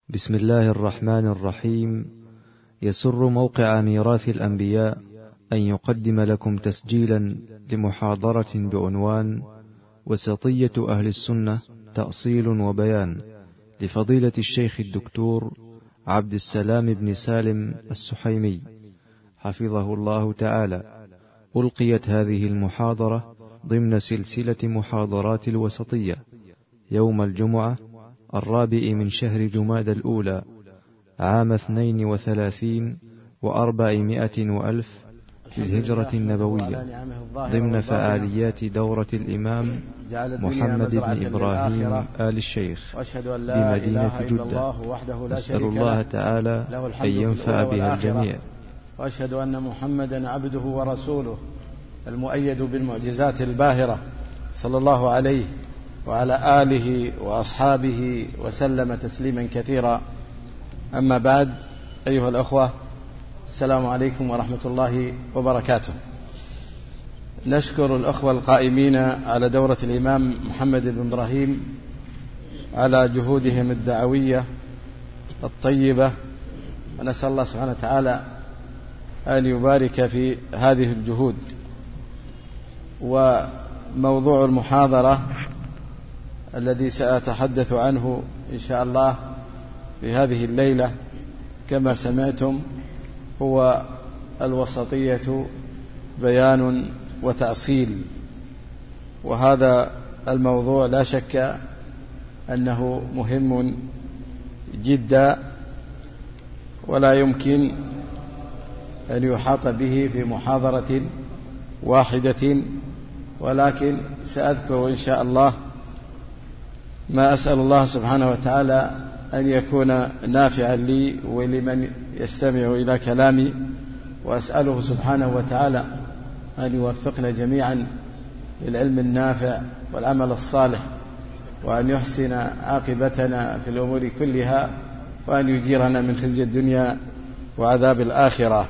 بسم الله الرحمن الرحيم. يسر موقع ميراث الأنبياء أن يقدم لكم تسجيلا لمحاضرة بعنوان وسطية أهل السنة تأصيل وبيان لفضيلة الشيخ الدكتور عبد السلام بن سالم السحيمي حفظه الله تعالى. ألقيت هذه المحاضرة ضمن سلسلة محاضرات الوسطية يوم الجمعة 4 من شهر جمادى الأولى عام 32 و400 وألف للهجرة النبوية ضمن فعاليات دورة الإمام محمد بن إبراهيم آل الشيخ بمدينة جدة. نسأل الله تعالى أن ينفع بها الجميع. وأشهد أن محمدا عبده ورسوله المؤيد بالمعجزات الباهرة صلى الله عليه وعلى آله وأصحابه وسلم تسليما كثيرا. أما بعد، أيها الأخوة، السلام عليكم ورحمة الله وبركاته. نشكر الأخوة القائمين على دورة الإمام محمد بن إبراهيم على جهودهم الدعوية الطيبة، ونسأل الله سبحانه وتعالى أن يبارك في هذه الجهود. وموضوع المحاضرة الذي سأتحدث عنه إن شاء الله في هذه الليلة كما سمعتم هو الوسطية بيان وتأصيل. وهذا الموضوع لا شك أنه مهم جدا ولا يمكن أن يحاط به في محاضرة واحدة، ولكن سأذكر إن شاء الله ما أسأل الله سبحانه وتعالى أن يكون نافعا لي ولمن يستمع إلى كلامي، وأسأله سبحانه وتعالى أن يوفقنا جميعا للعلم النافع والعمل الصالح، وأن يحسن عاقبتنا في الأمور كلها، وأن يجيرنا من خزي الدنيا وعذاب الآخرة.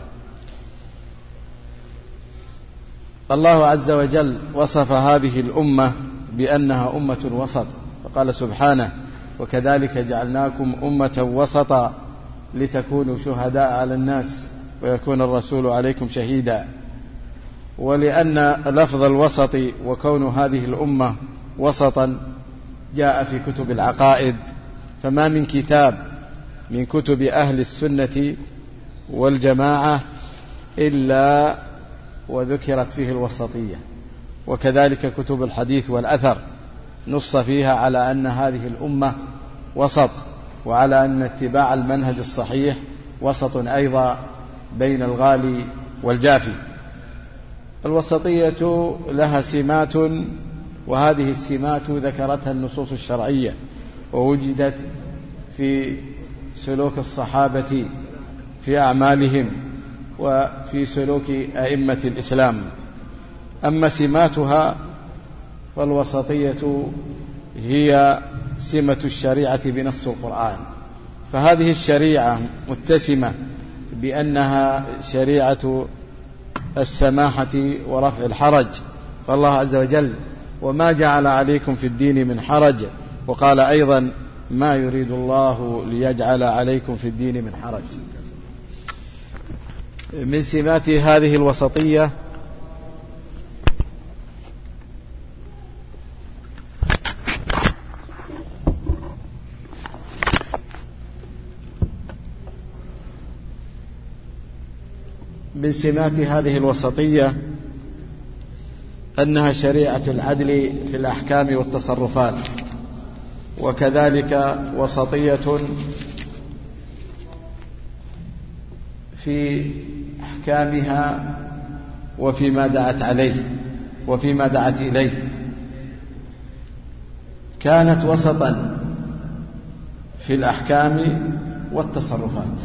الله عز وجل وصف هذه الأمة بأنها أمة وسط، فقال سبحانه: وكذلك جعلناكم أمة وسطا لتكونوا شهداء على الناس ويكون الرسول عليكم شهيدا. ولأن لفظ الوسط وكون هذه الأمة وسطا جاء في كتب العقائد، فما من كتاب من كتب أهل السنة والجماعة إلا وذكرت فيه الوسطية، وكذلك كتب الحديث والأثر نص فيها على أن هذه الأمة وسط، وعلى أن اتباع المنهج الصحيح وسط أيضا بين الغالي والجافي. الوسطية لها سمات، وهذه السمات ذكرتها النصوص الشرعية، ووجدت في سلوك الصحابة في أعمالهم وفي سلوك أئمة الإسلام. أما سماتها فالوسطية هي سمة الشريعة بنص القرآن، فهذه الشريعة متسمة بأنها شريعة السماحة ورفع الحرج، فالله عز وجل: وما جعل عليكم في الدين من حرج، وقال أيضا: ما يريد الله ليجعل عليكم في الدين من حرج. من سمات هذه الوسطية أنها شريعة العدل في الأحكام والتصرفات، وكذلك وسطية في أحكامها وفيما دعت عليه وفيما دعت إليه. كانت وسطا في الأحكام والتصرفات،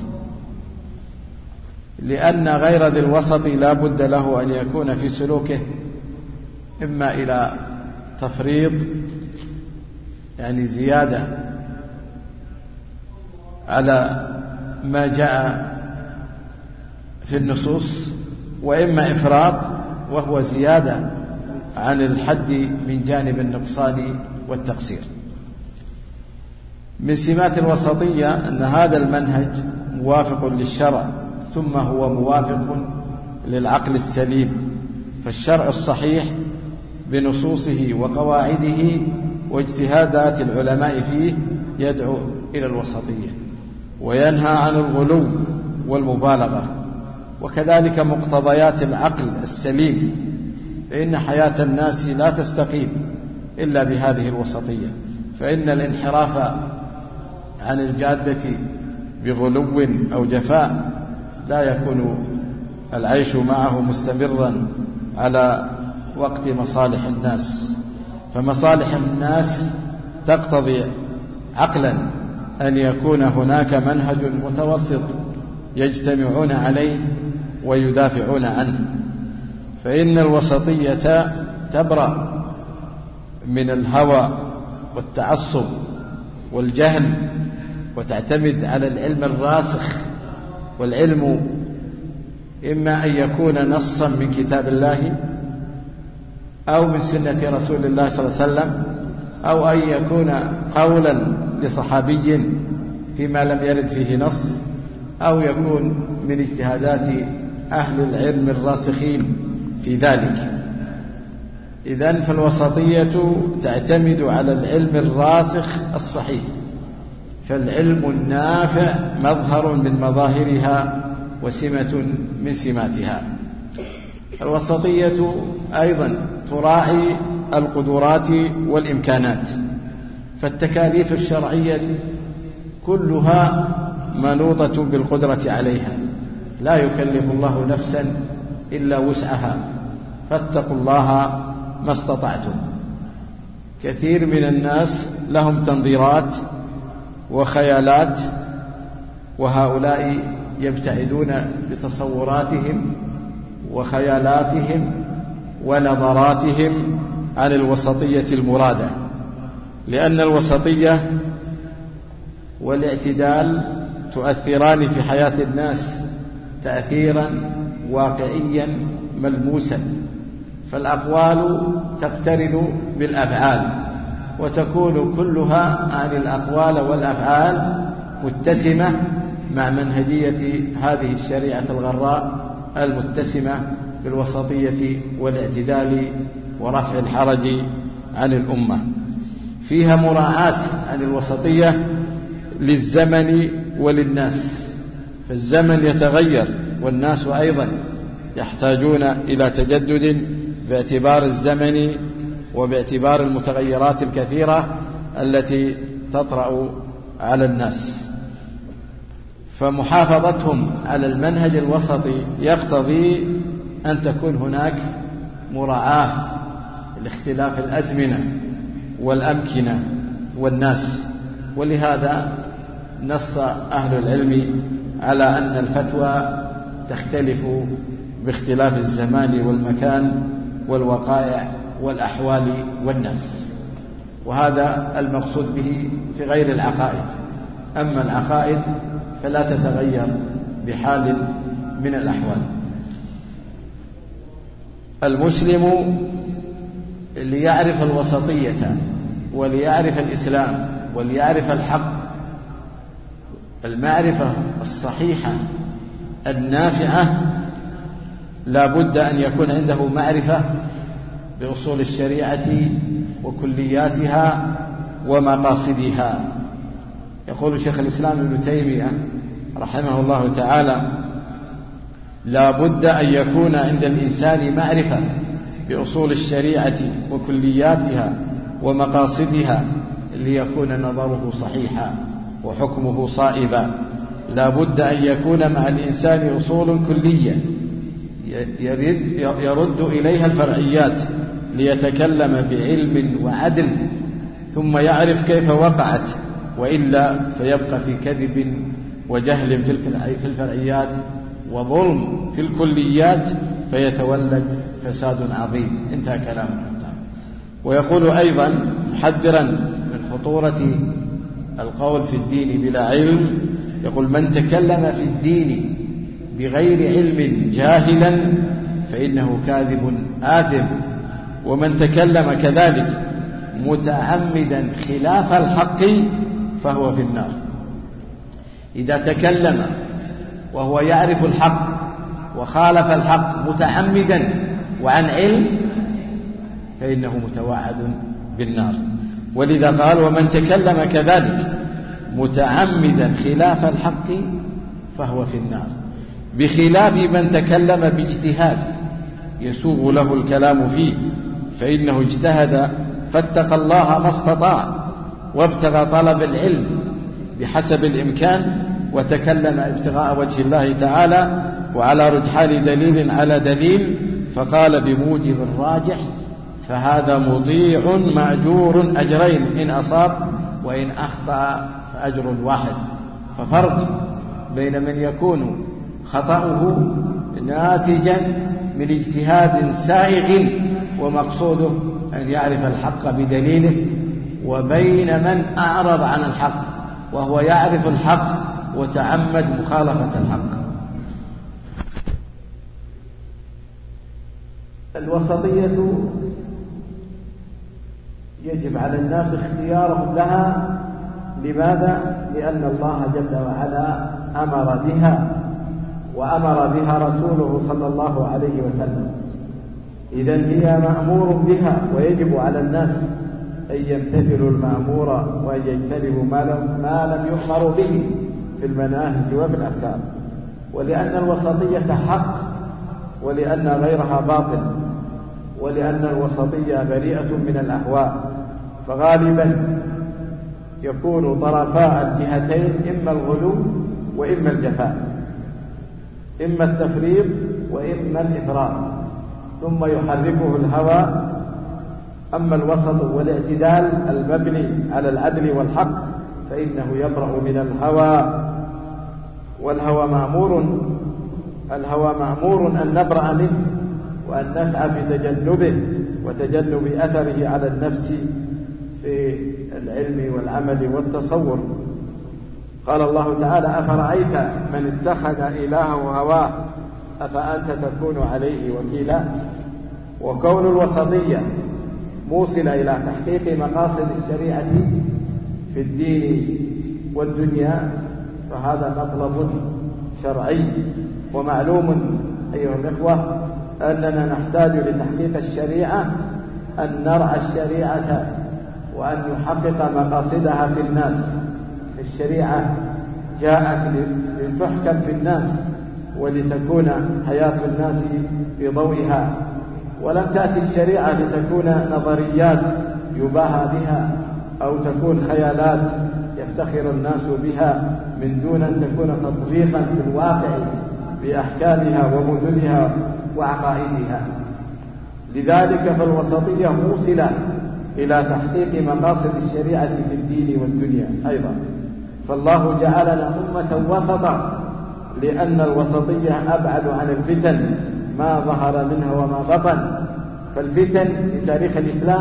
لأن غير ذي الوسط لا بد له أن يكون في سلوكه إما إلى تفريط، يعني زيادة على ما جاء في النصوص، وإما إفراط وهو زيادة عن الحد من جانب النقصان والتقصير. من سمات الوسطية أن هذا المنهج موافق للشرع، ثم هو موافق للعقل السليم، فالشرع الصحيح بنصوصه وقواعده واجتهادات العلماء فيه يدعو إلى الوسطية وينهى عن الغلو والمبالغة، وكذلك مقتضيات العقل السليم، فإن حياة الناس لا تستقيم إلا بهذه الوسطية، فإن الانحراف عن الجادة بغلو أو جفاء لا يكون العيش معه مستمرا على وقت مصالح الناس، فمصالح الناس تقتضي عقلا أن يكون هناك منهج متوسط يجتمعون عليه ويدافعون عنه، فإن الوسطية تبرأ من الهوى والتعصب والجهل، وتعتمد على العلم الراسخ، والعلم إما أن يكون نصا من كتاب الله أو من سنة رسول الله صلى الله عليه وسلم، أو أن يكون قولا لصحابي فيما لم يرد فيه نص، أو يكون من اجتهادات أهل العلم الراسخين في ذلك. إذن فالوسطية تعتمد على العلم الراسخ الصحيح، فالعلم النافع مظهر من مظاهرها وسمة من سماتها. الوسطية أيضا تراعي القدرات والإمكانات، فالتكاليف الشرعية كلها منوطة بالقدرة عليها، لا يكلف الله نفسا إلا وسعها، فاتقوا الله ما استطعتم. كثير من الناس لهم تنظيرات وخيالات، وهؤلاء يبتعدون بتصوراتهم وخيالاتهم ونظراتهم عن الوسطية المرادة، لأن الوسطية والاعتدال تؤثران في حياة الناس تأثيرا واقعيا ملموسا، فالأقوال تقترن بالأفعال، وتكون كلها عن الأقوال والأفعال متسمة مع منهجية هذه الشريعة الغراء المتسمة بالوسطية والاعتدال ورفع الحرج عن الأمة. فيها مراعاة عن الوسطية للزمن وللناس، فالزمن يتغير والناس أيضا يحتاجون إلى تجدد باعتبار الزمن وباعتبار المتغيرات الكثيرة التي تطرأ على الناس، فمحافظتهم على المنهج الوسطي يقتضي أن تكون هناك مراعاة لاختلاف الأزمنة والأمكنة والناس. ولهذا نص أهل العلم على أن الفتوى تختلف باختلاف الزمان والمكان والوقائع والأحوال والناس، وهذا المقصود به في غير العقائد. أما العقائد فلا تتغير بحال من الأحوال. المسلم ليعرف الوسطية وليعرف الإسلام وليعرف الحق، المعرفة الصحيحة النافعة، لا بد أن يكون عنده معرفة بأصول الشريعة وكلياتها ومقاصدها. يقول شيخ الإسلام ابن تيمية رحمه الله تعالى: لا بد أن يكون عند الإنسان معرفة بأصول الشريعة وكلياتها ومقاصدها ليكون نظره صحيحا وحكمه صائبا. لا بد أن يكون مع الإنسان أصول كلية يرد إليها الفرعيات ليتكلم بعلم وعدل، ثم يعرف كيف وقعت، وإلا فيبقى في كذب وجهل في الفرعيات وظلم في الكليات، فيتولد فساد عظيم. انتهى كلامه. ويقول أيضا محذرا من خطورة القول في الدين بلا علم، يقول: من تكلم في الدين بغير علم جاهلا فإنه كاذب آثم، ومن تكلم كذلك متعمدا خلاف الحق فهو في النار. إذا تكلم وهو يعرف الحق وخالف الحق متعمدا وعن علم فإنه متوعد بالنار. ولذا قال ومن تكلم كذلك متعمدا خلاف الحق فهو في النار، بخلاف من تكلم باجتهاد يسوغ له الكلام فيه، فإنه اجتهد فاتقى الله ما استطاع وابتغى طلب العلم بحسب الإمكان وتكلم ابتغاء وجه الله تعالى وعلى رجحان دليل على دليل، فقال بموجب الراجح، فهذا مطيع مأجور أجرين إن أصاب وإن أخطأ فأجر واحد. ففرق بين من يكون خطأه ناتجا من اجتهاد سائغ ومقصوده أن يعرف الحق بدليله، وبين من أعرض عن الحق وهو يعرف الحق وتعمد مخالفة الحق. الوسطية يجب على الناس اختيارهم لها. لماذا؟ لأن الله جل وعلا أمر بها وأمر بها رسوله صلى الله عليه وسلم. إذن هي مأمور بها، ويجب على الناس أن يمتثلوا المأمور وأن يجتنبوا ما لم يؤمروا به في المناهج وفي الأفكار. ولأن الوسطية حق، ولأن غيرها باطل، ولأن الوسطية بريئة من الأهواء. فغالبا يكون طرفاء الجهتين إما الغلو وإما الجفاء، إما التفريط وإما الإفراط، ثم يحركه الهوى. أما الوسط والاعتدال المبني على العدل والحق فإنه يبرأ من الهوى، والهوى مأمور أن نبرأ منه وأن نسعى في تجنبه وتجنب أثره على النفس في العلم والعمل والتصور. قال الله تعالى أفرأيت من اتخذ إلهه هواه أفأنت تكون عليه وكيلا. وكون الوسطية موصلة إلى تحقيق مقاصد الشريعة في الدين والدنيا فهذا مطلب شرعي. ومعلوم أيها الإخوة أننا نحتاج لتحقيق الشريعة أن نرعى الشريعة وأن نحقق مقاصدها في الناس. الشريعة جاءت لتحكم في الناس ولتكون حياة الناس في ضوئها، ولم تأتي الشريعة لتكون نظريات يباهى بها أو تكون خيالات يفتخر الناس بها من دون أن تكون تطبيقا في الواقع بأحكامها ومدنها وعقائدها. لذلك فالوسطية موصلة إلى تحقيق مقاصد الشريعة في الدين والدنيا أيضا. فالله جعلنا أمة وسطا لأن الوسطية أبعد عن الفتن ما ظهر منها وما بطن. فالفتن في تاريخ الإسلام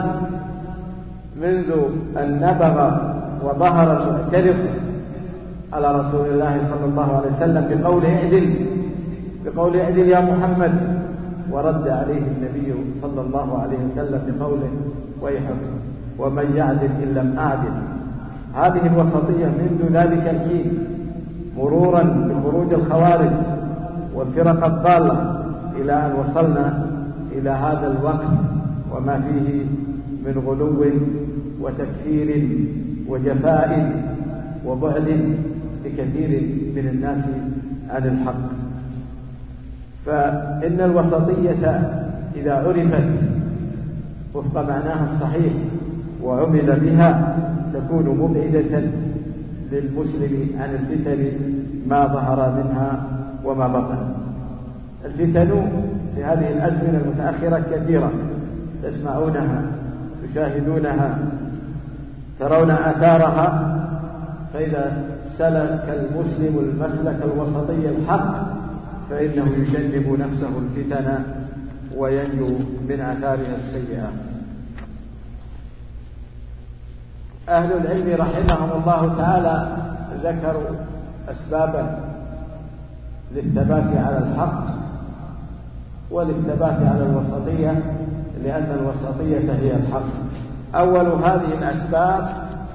منذ أن نبغ وظهر المعترض على رسول الله صلى الله عليه وسلم بقول اعدل يا محمد، ورد عليه النبي صلى الله عليه وسلم بقوله ويحك ومن يعدل إن لم أعدل. هذه الوسطية منذ ذلك الحين مرورا بخروج الخوارج والفرق الضالة إلى أن وصلنا إلى هذا الوقت وما فيه من غلو وتكفير وجفاء وبعد لكثير من الناس عن الحق. فإن الوسطية إذا عرفت وفق معناها الصحيح وعمل بها تكون مبعدة للمسلم عن الفتن ما ظهر منها وما بطن. الفتن في هذه الأزمنة المتأخرة كثيرة، تسمعونها تشاهدونها ترون آثارها. فإذا سلك المسلم المسلك الوسطي الحق فإنه يجنب نفسه الفتن وينجو من آثارها السيئة. أهل العلم رحمهم الله تعالى ذكروا أسبابا للثبات على الحق وللثبات على الوسطية، لأن الوسطية هي الحق. أول هذه الأسباب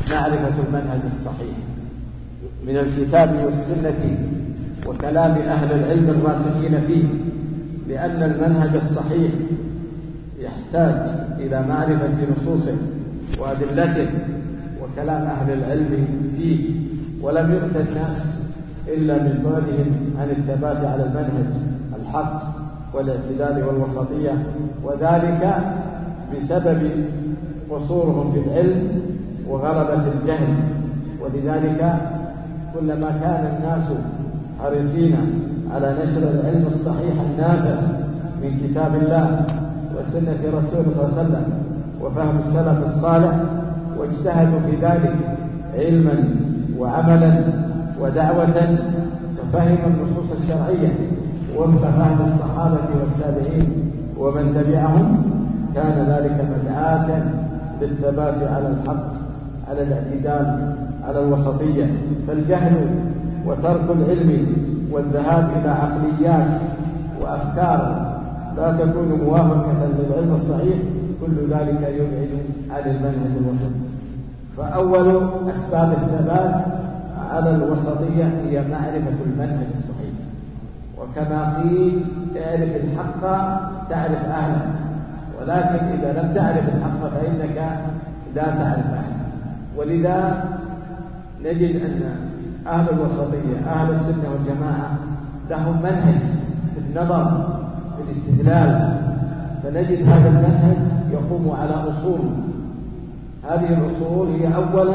معرفة المنهج الصحيح من الكتاب والسنة وكلام أهل العلم الراسخين فيه، لأن المنهج الصحيح يحتاج إلى معرفة نصوصه وأدلته وكلام أهل العلم فيه، ولم يؤت الناس إلا من بعدهم عن الثبات على المنهج الحق والاعتدال والوسطية، وذلك بسبب قصورهم في العلم وغلبة الجهل. ولذلك كلما كان الناس حريصين على نشر العلم الصحيح النافع من كتاب الله وسنة رسوله صلى الله عليه وسلم وفهم السلف الصالح، واجتهدوا في ذلك علما وعملا ودعوة، وفهموا النصوص الشرعية وفق فهم الصحابة والتابعين ومن تبعهم، كان ذلك مدعاة للثبات على الحق، على الاعتدال، على الوسطية. فالجهل وترك العلم والذهاب إلى عقليات وأفكار لا تكون موافقة للعلم الصحيح، كل ذلك يبعد عن المنهج الوسطي. فأول أسباب الثبات على الوسطية هي معرفة المنهج الصحيح، وكما قيل اعرف الحق تعرف أهله، ولكن إذا لم تعرف الحق فإنك لا تعرف أهله. ولذا نجد أن أهل الوسطية أهل السنة والجماعة لهم منهج في النظر في الاستدلال، فنجد هذا المنهج يقوم على أصول. هذه الأصول هي أولا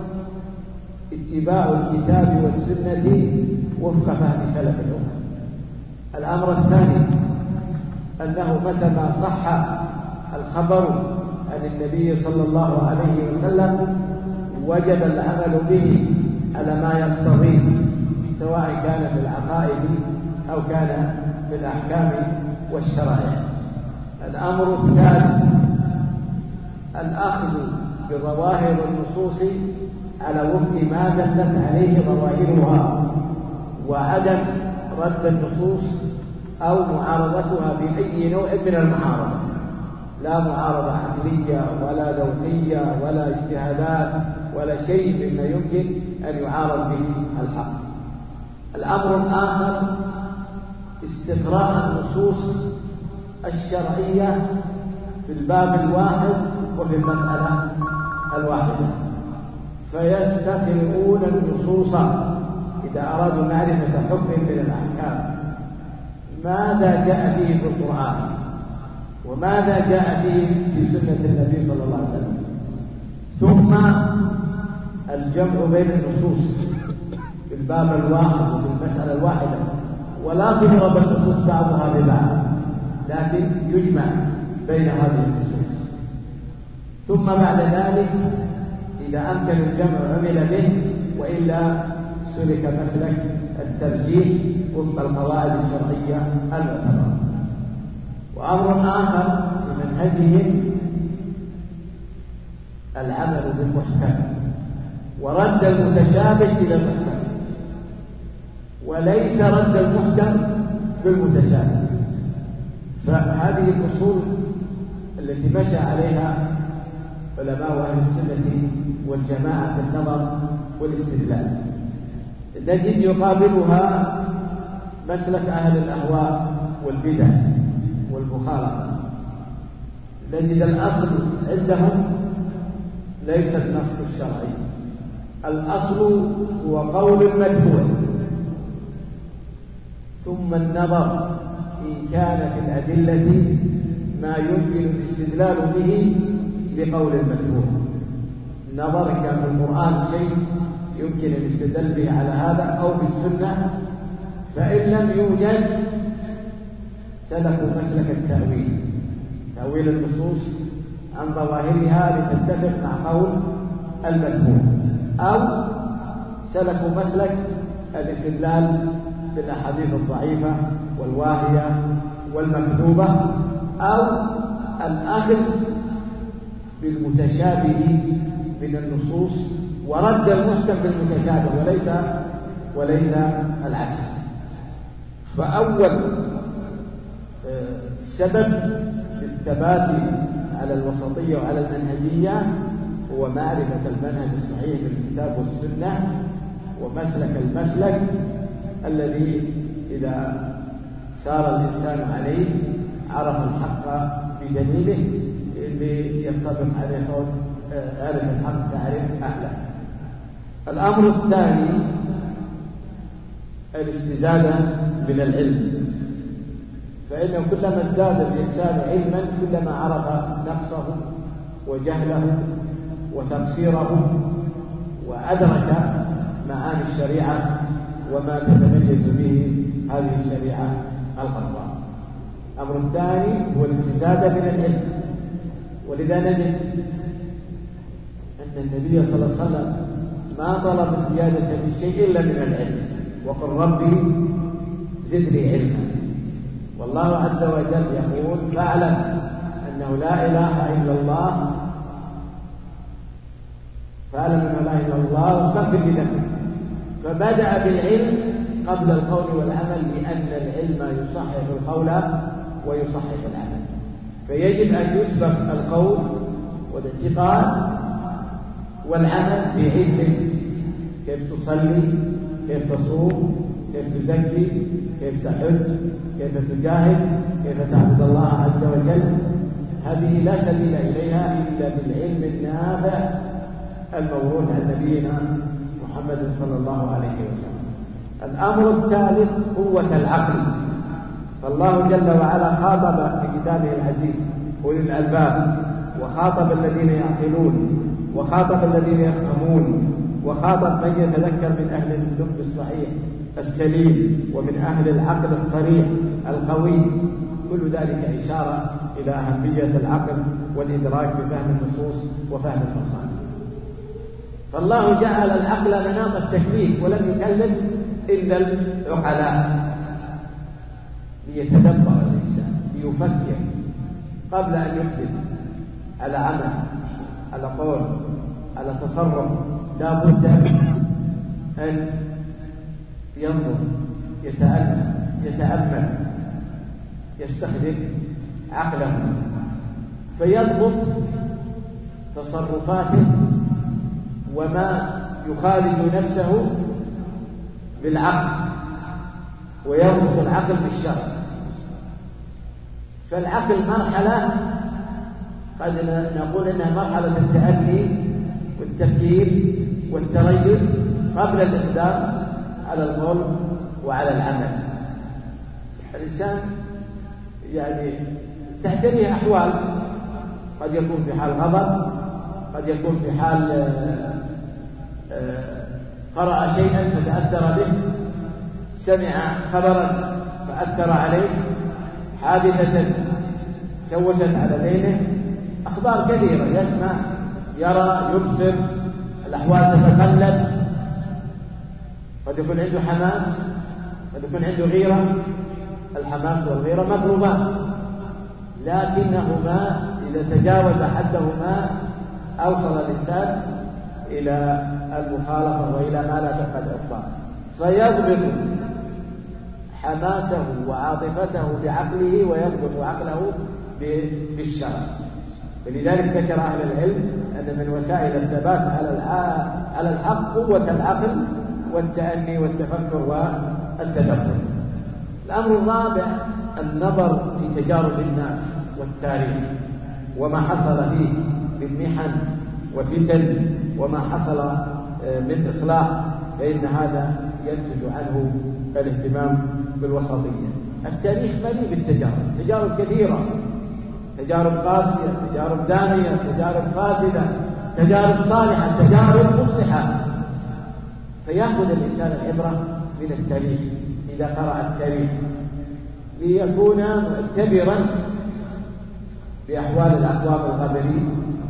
اتباع الكتاب والسنة وفق فهم سلف الأمة. الأمر الثاني أنه متى صح الخبر عن النبي صلى الله عليه وسلم وجب العمل به على ما يقتضيه، سواء كان في العقائد أو كان في الأحكام والشرائع. الأمر الثالث الأخذ بظواهر النصوص على وفق ما دلت عليه ظواهرها، وعدم رد النصوص أو معارضتها بأي نوع من المعارضة، لا معارضة عقلية ولا ذوقية ولا اجتهادات ولا شيء مما يمكن أن يعارض به الحق. الأمر الآخر استقراء النصوص الشرعية في الباب الواحد وفي المسألة الواحدة، فيستقرؤون النصوص إذا أرادوا معرفة حكم من الأحكام، ماذا جاء به في القرآن وماذا جاء به في سنة النبي صلى الله عليه وسلم، ثم الجمع بين النصوص في الباب الواحد وفي المسألة الواحدة، ولا تضرب النصوص بعضها ببعض، لكن يجمع بين هذه النصوص. ثم بعد ذلك إذا أمكن الجمع عمل به، وإلا سلك مسلك الترجيح وفق القواعد الشرعية المعتبرة. وأمر آخر في منهجهم العمل بالمحكم ورد المتشابه إلى المحكم، وليس رد المحكم بالمتشابه. فهذه الأصول التي مشى عليها علماء أهل السنة والجماعة في النظر والاستدلال. نجد يقابلها مسلك أهل الأهواء والبدع والمخالفة. نجد الأصل عندهم ليس النص الشرعي، الأصل هو قول مدفوع، ثم النظر إن كان في الأدلة ما يمكن الاستدلال به بقول المدفوع. النظر إن كان في القرآن شيء يمكن الاستدلال به على هذا أو في السنة، فإن لم يوجد سلكوا مسلك التأويل، تأويل النصوص عن ظواهرها لتتفق مع قول المدفوع، أو سلكوا مسلك الاستدلال بالأحاديث الضعيفة والواهية والمكذوبة، أو الأخذ بالمتشابه من النصوص ورد المحكم بالمتشابه وليس العكس. فأول سبب للثبات على الوسطية وعلى المنهجية هو معرفة المنهج الصحيح بالكتاب والسنة ومسلك المسلك الذي إذا سار الإنسان عليه عرف الحق بدليله اللي ينطبق عليه قول اعرف الحق تعرف أهله. الأمر الثاني الاستزادة من العلم، فإنه كلما ازداد الإنسان علما كلما عرف نقصه وجهله وتقصيره وأدرك معاني الشريعة وما تتميز به هذه الشريعة الخضراء. الأمر الثاني هو الاستزادة من العلم، ولذا نجد أن النبي صلى الله عليه وسلم ما طلب الزيادة من شيء إلا من العلم، وقل ربي زدني علما. والله عز وجل يقول فاعلم أنه لا إله إلا الله، فاعلم أنه لا إله إلا الله واستغفر لذنبك. فبدأ بالعلم قبل القول والعمل، لأن العلم يصحح القول ويصحح العمل، فيجب أن يسبق القول والاعتقاد والعمل بعلم، كيف تصلي، كيف تصوم، كيف تزكي، كيف تحج، كيف تجاهد، كيف تعبد الله عز وجل. هذه لا سبيل إليها إلا بالعلم النافع الموروث عن نبينا محمد صلى الله عليه وسلم. الأمر الثالث قوة العقل، فالله جل وعلا خاطب في كتابه العزيز أولي الألباب، وخاطب الذين يعقلون، وخاطب الذين يفهمون، وخاطب من يتذكر من أهل اللب الصحيح السليم ومن أهل العقل الصريح القوي. كل ذلك إشارة إلى أهمية العقل والإدراك في فهم النصوص وفهم المصالح. فالله جعل العقل مناط التكليف ولم يكلف إلا العقلاء، ليتدبر الإنسان، ليفكر قبل أن يقدم على عمل، على قول، على تصرف. لا بد أن ينظر، يتأمل، يستخدم عقله فيضبط تصرفاته وما يخالج نفسه بالعقل، ويربط العقل بالشرع. فالعقل مرحلة قد نقول إنها مرحلة التأني والتفكير والتريث قبل الإقدام على القول وعلى العمل. الإنسان يعني تحتريه أحوال، قد يكون في حال غضب، قد يكون في حال قرأ شيئا فتأثر به، سمع خبرا فأثر عليه، حادثة شوشت على ذهنه، أخبار كثيرة يسمع، يرى، يبصر، الأحوال تتقلب. قد يكون عنده حماس، قد يكون عنده غيرة. الحماس والغيرة مطلوبان، لكنهما إذا تجاوز حدهما أوصل الإنسان إلى المخالفة وإلى ما لا تفقد عقباه. فيضبط حماسه وعاطفته بعقله، ويضبط عقله بالشرع. ولذلك ذكر أهل العلم أن من وسائل الثبات على الحق قوة العقل والتأني والتفكر والتدبر. الأمر الرابع النظر في تجارب الناس والتاريخ وما حصل فيه من محن وفتن وما حصل من إصلاح، فإن هذا ينتج عنه الاهتمام بالوسطية. التاريخ مليء بالتجارب، تجارب كثيرة، تجارب قاسية، تجارب دامية، تجارب فاسدة، تجارب صالحة، تجارب مصلحة. فيأخذ الإنسان العبرة من التاريخ إذا قرأ التاريخ، ليكون معتبرا بأحوال الأقوام الغابرين،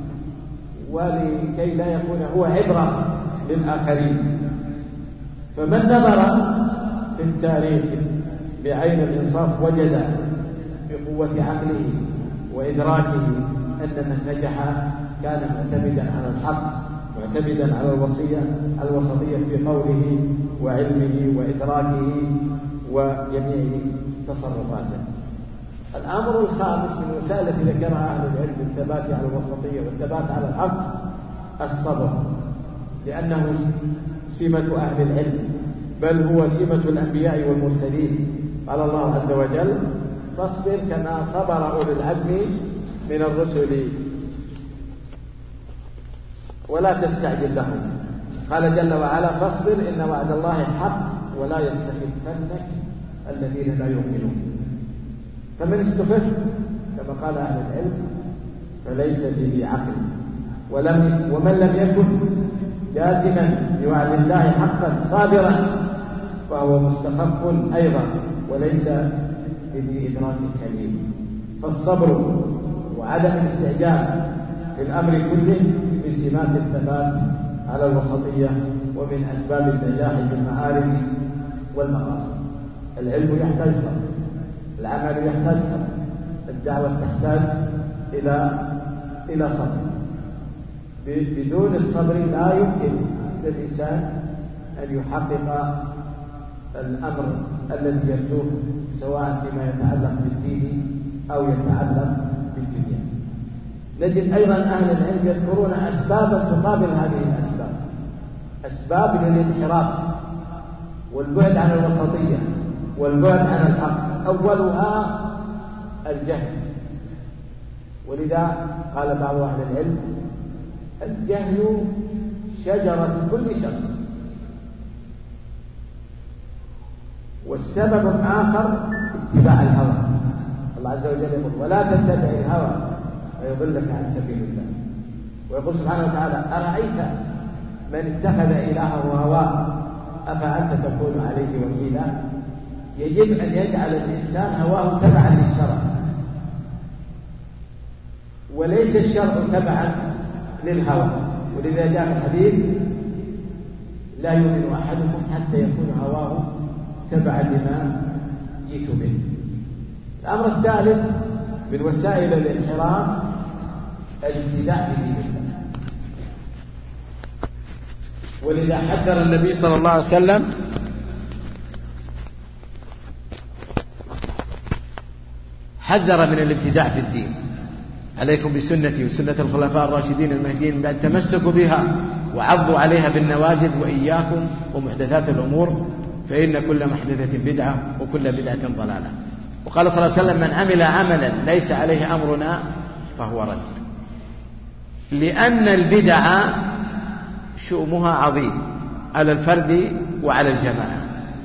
ولكي لا يكون هو عبرة للآخرين. فمن نظر في التاريخ بعين الإنصاف وجد بقوة عقله وإدراكه أن من نجح كان معتمدا على الحق، معتمدا على الوسطية في قوله وعلمه وإدراكه وجميع تصرفاته. الأمر الخامس من وسائل التي ذكرها أهل العلم الثبات على الوسطية والثبات على الحق الصبر، لأنه سمة أهل العلم، بل هو سمة الأنبياء والمرسلين. قال الله عز وجل: فاصبر كما صبر أولو العزم من الرسل ولا تستعجل لهم. قال جل وعلا: فاصبر إن وعد الله حق ولا يستخفنك الذين لا يؤمنون. فمن استخف كما قال أهل العلم فليس به عقل، ومن لم يكن جازما بوعد الله حقا صابرا فهو مستخف أيضا وليس بذي إدراك سليم. فالصبر وعدم الاستعجال في الأمر كله من سمات الثبات على الوسطية ومن أسباب النجاح في المعارف والمقاصد. العلم يحتاج صبر، العمل يحتاج صبر، الدعوة تحتاج إلى صبر. بدون الصبر لا يمكن للإنسان أن يحقق الأمر الذي يرجوه، سواء فيما يتعلق بالدين أو يتعلق بالدنيا. نجد أيضا أهل العلم يذكرون أسبابا تقابل هذه الأسباب، أسباب للانحراف والبعد عن الوسطية والبعد عن الحق. أولها الجهل، ولذا قال بعض أهل العلم: الجهل شجرة كل شر. والسبب الآخر اتباع الهوى. الله عز وجل يقول: ولا تتبع الهوى فيضلك عن سبيل الله. ويقول سبحانه وتعالى: أرأيت من اتخذ إلهه هواه أفأنت تكون عليه وكيلا. يجب أن يجعل الإنسان هواه تبعا للشرع، وليس الشرع تبعا للهوى. ولذا جاء في الحديث: لا يؤمن أحدكم حتى يكون هواه تبعا لما جئت به. الأمر الثالث من وسائل الانحراف الابتداع في دين الله. ولذا حذر النبي صلى الله عليه وسلم حذر من الابتداع في الدين: عليكم بسنتي وسنة الخلفاء الراشدين المهديين بعد تمسكوا بها وعضوا عليها بالنواجذ، وإياكم ومحدثات الأمور فإن كل محدثة بدعة وكل بدعة ضلالة. وقال صلى الله عليه وسلم: من عمل عملا ليس عليه أمرنا فهو رد. لأن البدع شؤمها عظيم على الفرد وعلى الجماعة،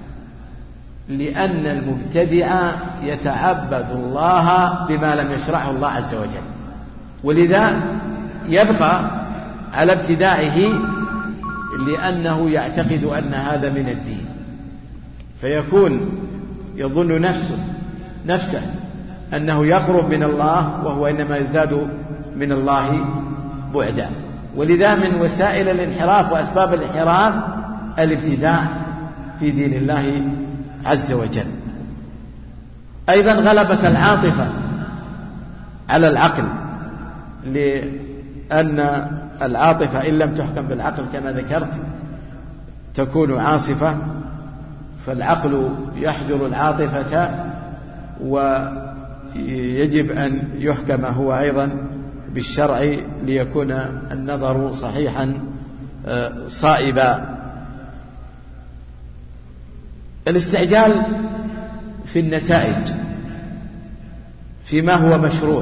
لأن المبتدع يتعبد الله بما لم يشرعه الله عز وجل، ولذا يبقى على ابتداعه لأنه يعتقد أن هذا من الدين، فيكون يظن نفسه أنه يقرب من الله وهو إنما يزداد من الله بعدا. ولذا من وسائل الانحراف وأسباب الانحراف الابتداع في دين الله عز وجل. أيضا غلبة العاطفة على العقل، لأن العاطفة إن لم تحكم بالعقل كما ذكرت تكون عاصفة، فالعقل يحجر العاطفة، ويجب أن يحكم هو أيضا بالشرع ليكون النظر صحيحا صائبا. الاستعجال في النتائج فيما هو مشروع،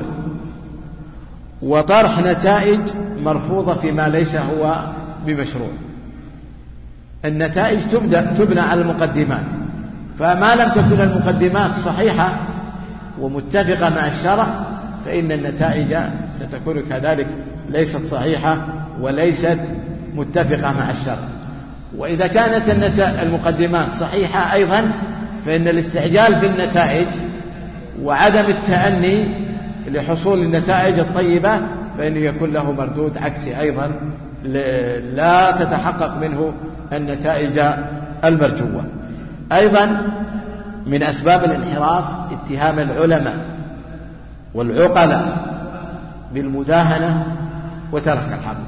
وطرح نتائج مرفوضة فيما ليس هو بمشروع. النتائج تبنى على المقدمات، فما لم تكن المقدمات صحيحة ومتفقة مع الشرع فإن النتائج ستكون كذلك ليست صحيحة وليست متفقة مع الشرع. وإذا كانت المقدمات صحيحة أيضا فإن الاستعجال في النتائج وعدم التأني لحصول النتائج الطيبة فإنه يكون له مردود عكسي أيضا، لا تتحقق منه النتائج المرجوة. أيضا من أسباب الانحراف اتهام العلماء والعقلاء بالمداهنة وترك الحق.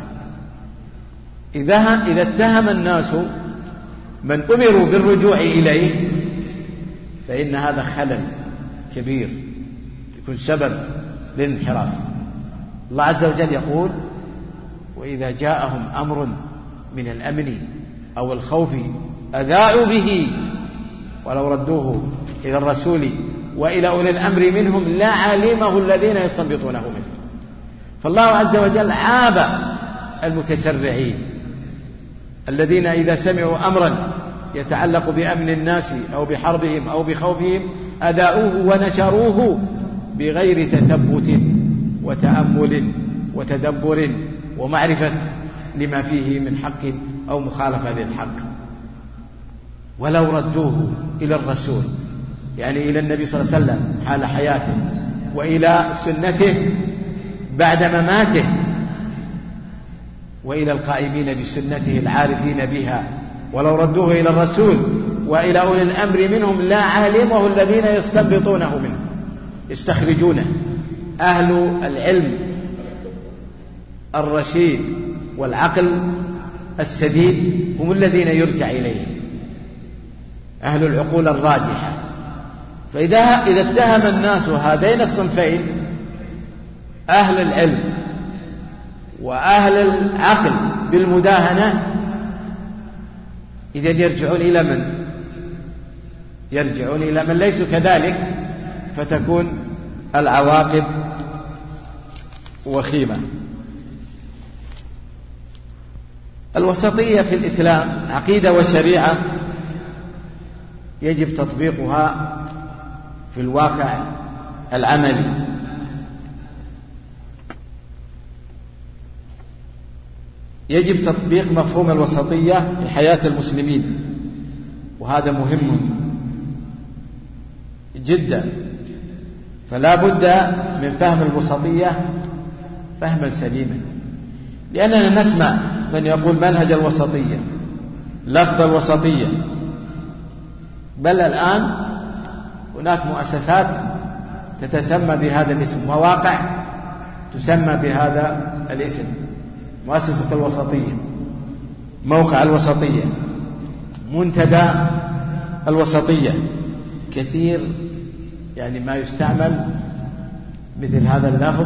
إذا اتهم الناس من أمروا بالرجوع إليه فإن هذا خلل كبير يكون سبب للانحراف. الله عز وجل يقول: وإذا جاءهم أمر من الأمن أو الخوف أذاعوا به ولو ردوه إلى الرسول وإلى أولي الأمر منهم لعلمه الذين يستنبطونه منه. فالله عز وجل عاب المتسرعين الذين إذا سمعوا أمرا يتعلق بأمن الناس أو بحربهم أو بخوفهم أذاعوه ونشروه بغير تثبت وتأمل وتدبر ومعرفة لما فيه من حق أو مخالفة للحق. ولو ردوه إلى الرسول يعني إلى النبي صلى الله عليه وسلم حال حياته وإلى سنته بعد مماته وإلى القائمين بسنته العارفين بها، ولو ردوه إلى الرسول وإلى أولي الأمر منهم لعلمه الذين يستنبطونه منه يستخرجونه. أهل العلم الرشيد والعقل السديد هم الذين يرجع إليهم، أهل العقول الراجحة. فإذا اتهم الناس هذين الصنفين أهل العلم وأهل العقل بالمداهنة إذن يرجعون إلى من؟ يرجعون إلى من ليسوا كذلك، فتكون العواقب وخيمة. الوسطية في الإسلام عقيدة وشريعة يجب تطبيقها في الواقع العملي. يجب تطبيق مفهوم الوسطية في حياة المسلمين، وهذا مهم جدا. فلا بد من فهم الوسطية فهما سليما، لأننا نسمع من يقول منهج الوسطية، لفظ الوسطية، بل الآن هناك مؤسسات تتسمى بهذا الاسم، مواقع تسمى بهذا الاسم، مؤسسة الوسطية، موقع الوسطية، منتدى الوسطية، كثير يعني ما يستعمل مثل هذا اللفظ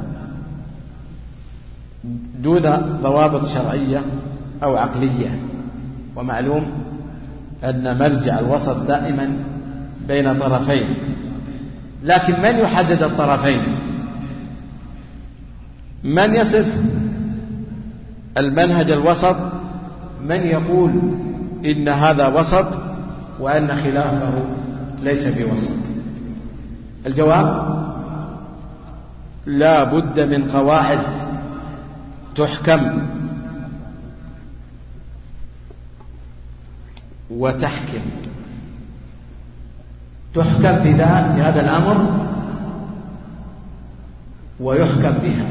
دون ضوابط شرعية أو عقلية. ومعلوم أن مرجع الوسط دائما بين طرفين، لكن من يحدد الطرفين؟ من يصف المنهج الوسط؟ من يقول إن هذا وسط وأن خلافه ليس بوسط؟ الجواب: لا بد من قواعد تحكم وتحكم، تحكم في هذا الأمر ويحكم بها،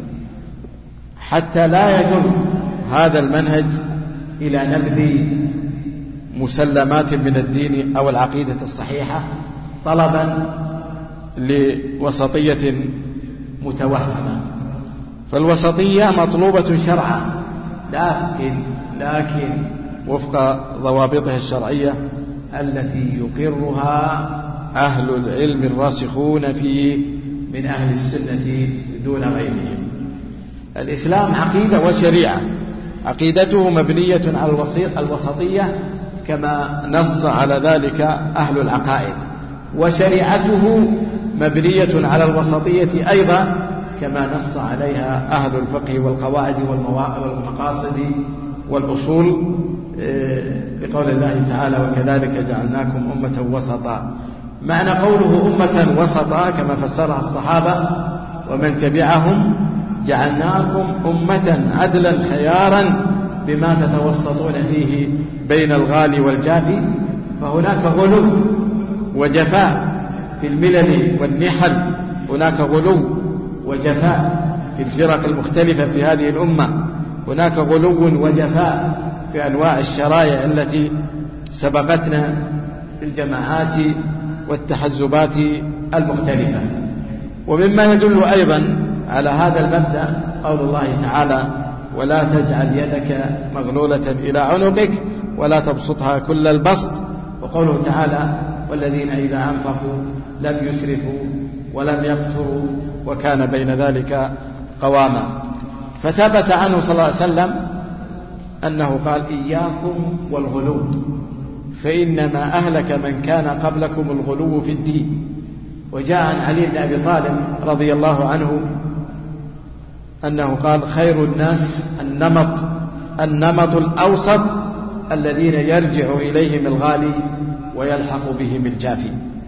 حتى لا يجر هذا المنهج إلى نبذ مسلمات من الدين أو العقيدة الصحيحة طلبا لوسطية متوهمة. فالوسطية مطلوبة شرعا، لكن وفق ضوابطها الشرعية التي يقرها أهل العلم الراسخون فيه من أهل السنة دون غيرهم. الإسلام عقيدة وشريعة، عقيدته مبنية على الوسطية كما نص على ذلك أهل العقائد، وشريعته مبنية على الوسطية أيضا كما نص عليها أهل الفقه والقواعد والمقاصد والأصول، بقول الله تعالى: وكذلك جعلناكم أمة وسطا. معنى قوله أمة وسطا كما فسرها الصحابة ومن تبعهم: جعلناكم أمة عدلا خيارا بما تتوسطون فيه بين الغالي والجافي. فهناك غلو وجفاء في الملل والنحل، هناك غلو وجفاء في الفرق المختلفة في هذه الأمة، هناك غلو وجفاء في أنواع الشرائع التي سبقتنا في الجماعات والتحزبات المختلفة. ومما يدل أيضا على هذا المبدأ قول الله تعالى: ولا تجعل يدك مغلولة إلى عنقك ولا تبسطها كل البسط. وقوله تعالى: والذين إذا أنفقوا لم يسرفوا ولم يقتروا وكان بين ذلك قواما. فثبت عنه صلى الله عليه وسلم أنه قال إياكم والغلو فإنما أهلك من كان قبلكم الغلو في الدين. وجاء عن علي بن أبي طالب رضي الله عنه أنه قال خير الناس النمط الأوسط الذين يرجع إليهم الغالي ويلحق بهم الجافي.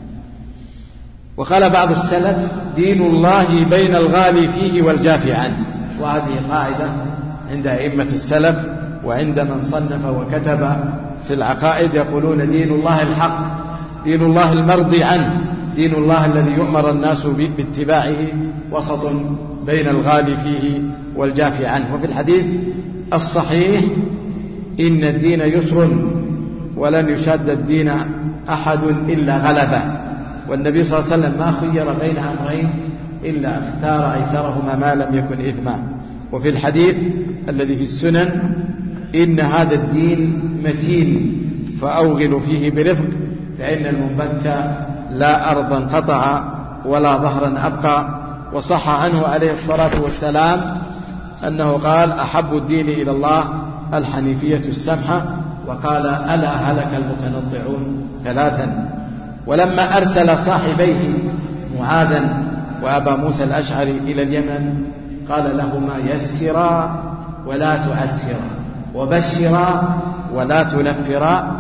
وقال بعض السلف دين الله بين الغالي فيه والجافي عنه. وهذه قاعدة عند أئمة السلف وعند من صنف وكتب في العقائد، يقولون دين الله الحق، دين الله المرضي عنه، دين الله الذي يؤمر الناس باتباعه وسط بين الغالي فيه والجافي عنه. وفي الحديث الصحيح إن الدين يسر ولن يشاد الدين أحد إلا غلبه. والنبي صلى الله عليه وسلم ما خير بين أمرين إلا اختار أيسرهما ما لم يكن إثما. وفي الحديث الذي في السنن إن هذا الدين متين فأوغلوا فيه برفق فإن المنبت لا أرضا قطع ولا ظهرا أبقى. وصح عنه عليه الصلاة والسلام أنه قال أحب الدين إلى الله الحنيفية السمحة. وقال ألا هلك المتنطعون ثلاثا. ولما أرسل صاحبيه معاذا وأبا موسى الأشعري إلى اليمن قال لهما يسرا ولا تعسرا وبشرا ولا تنفرا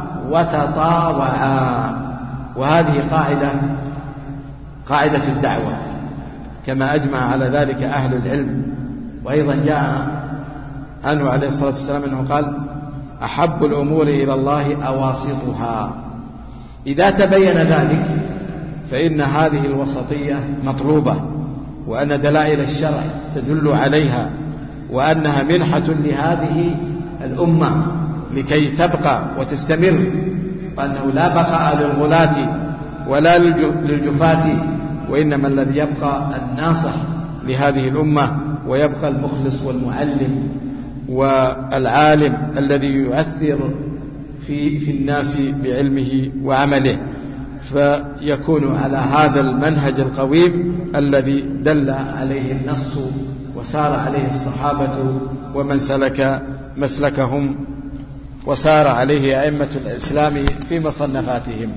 وتطاوعا. وهذه قاعدة الدعوة كما أجمع على ذلك أهل العلم. وأيضا جاء عنه عليه الصلاة والسلام أنه قال أحب الأمور إلى الله أواسطها. إذا تبين ذلك فإن هذه الوسطية مطلوبة، وأن دلائل الشرع تدل عليها، وأنها منحة لهذه الأمة لكي تبقى وتستمر، وأنه لا بقاء للغلاة ولا للجفاة، وإنما الذي يبقى الناصح لهذه الأمة، ويبقى المخلص والمعلم والعالم الذي يؤثر في الناس بعلمه وعمله، فيكون على هذا المنهج القويم الذي دل عليه النص وسار عليه الصحابة ومن سلك مسلكهم وسار عليه أئمة الإسلام في مصنفاتهم.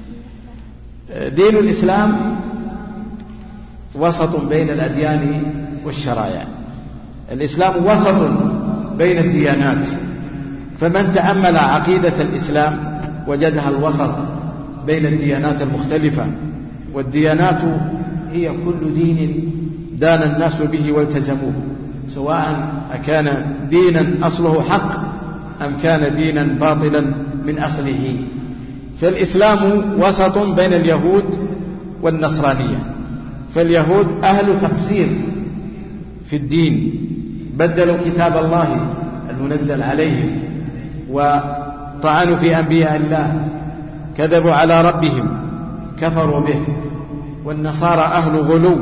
دين الإسلام وسط بين الأديان والشرائع. الإسلام وسط بين الديانات، فمن تأمل عقيدة الإسلام وجدها الوسط بين الديانات المختلفة. والديانات هي كل دين دان الناس به والتزموه، سواء أكان دينا أصله حق أم كان دينا باطلا من أصله. فالإسلام وسط بين اليهود والنصرانية. فاليهود أهل تقصير في الدين، بدلوا كتاب الله المنزل عليهم وطعنوا في أنبياء الله، كذبوا على ربهم، كفروا به. والنصارى أهل غلو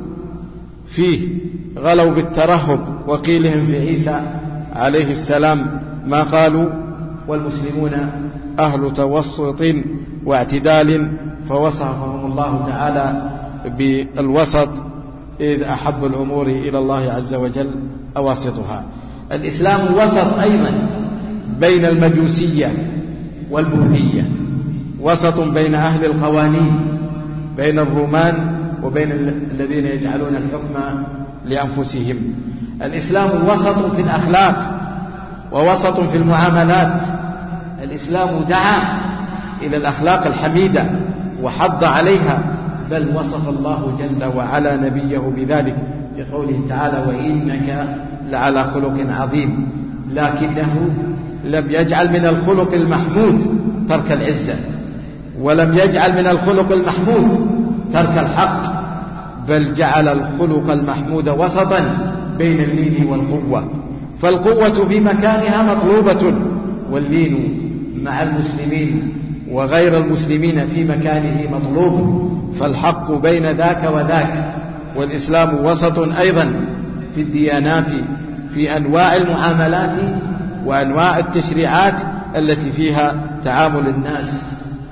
فيه، غلوا بالترهب وقيلهم في عيسى عليه السلام ما قالوا. والمسلمون أهل توسط واعتدال، فوصفهم الله تعالى بالوسط، إذ أحب الأمور إلى الله عز وجل أواسطها. الإسلام وسط أيضا بين المجوسية والبوذية، وسط بين أهل القوانين، بين الرومان وبين الذين يجعلون الحكم لأنفسهم. الإسلام وسط في الأخلاق ووسط في المعاملات. الإسلام دعا إلى الأخلاق الحميدة وحض عليها، بل وصف الله جل وعلا نبيه بذلك بقوله تعالى وإنك لعلى خلق عظيم. لكنه لم يجعل من الخلق المحمود ترك العزة، ولم يجعل من الخلق المحمود ترك الحق، بل جعل الخلق المحمود وسطا بين اللين والقوة. فالقوة في مكانها مطلوبة، واللين مع المسلمين وغير المسلمين في مكانه مطلوب، فالحق بين ذاك وذاك. والإسلام وسط أيضا في الديانات، في أنواع المعاملات وأنواع التشريعات التي فيها تعامل الناس،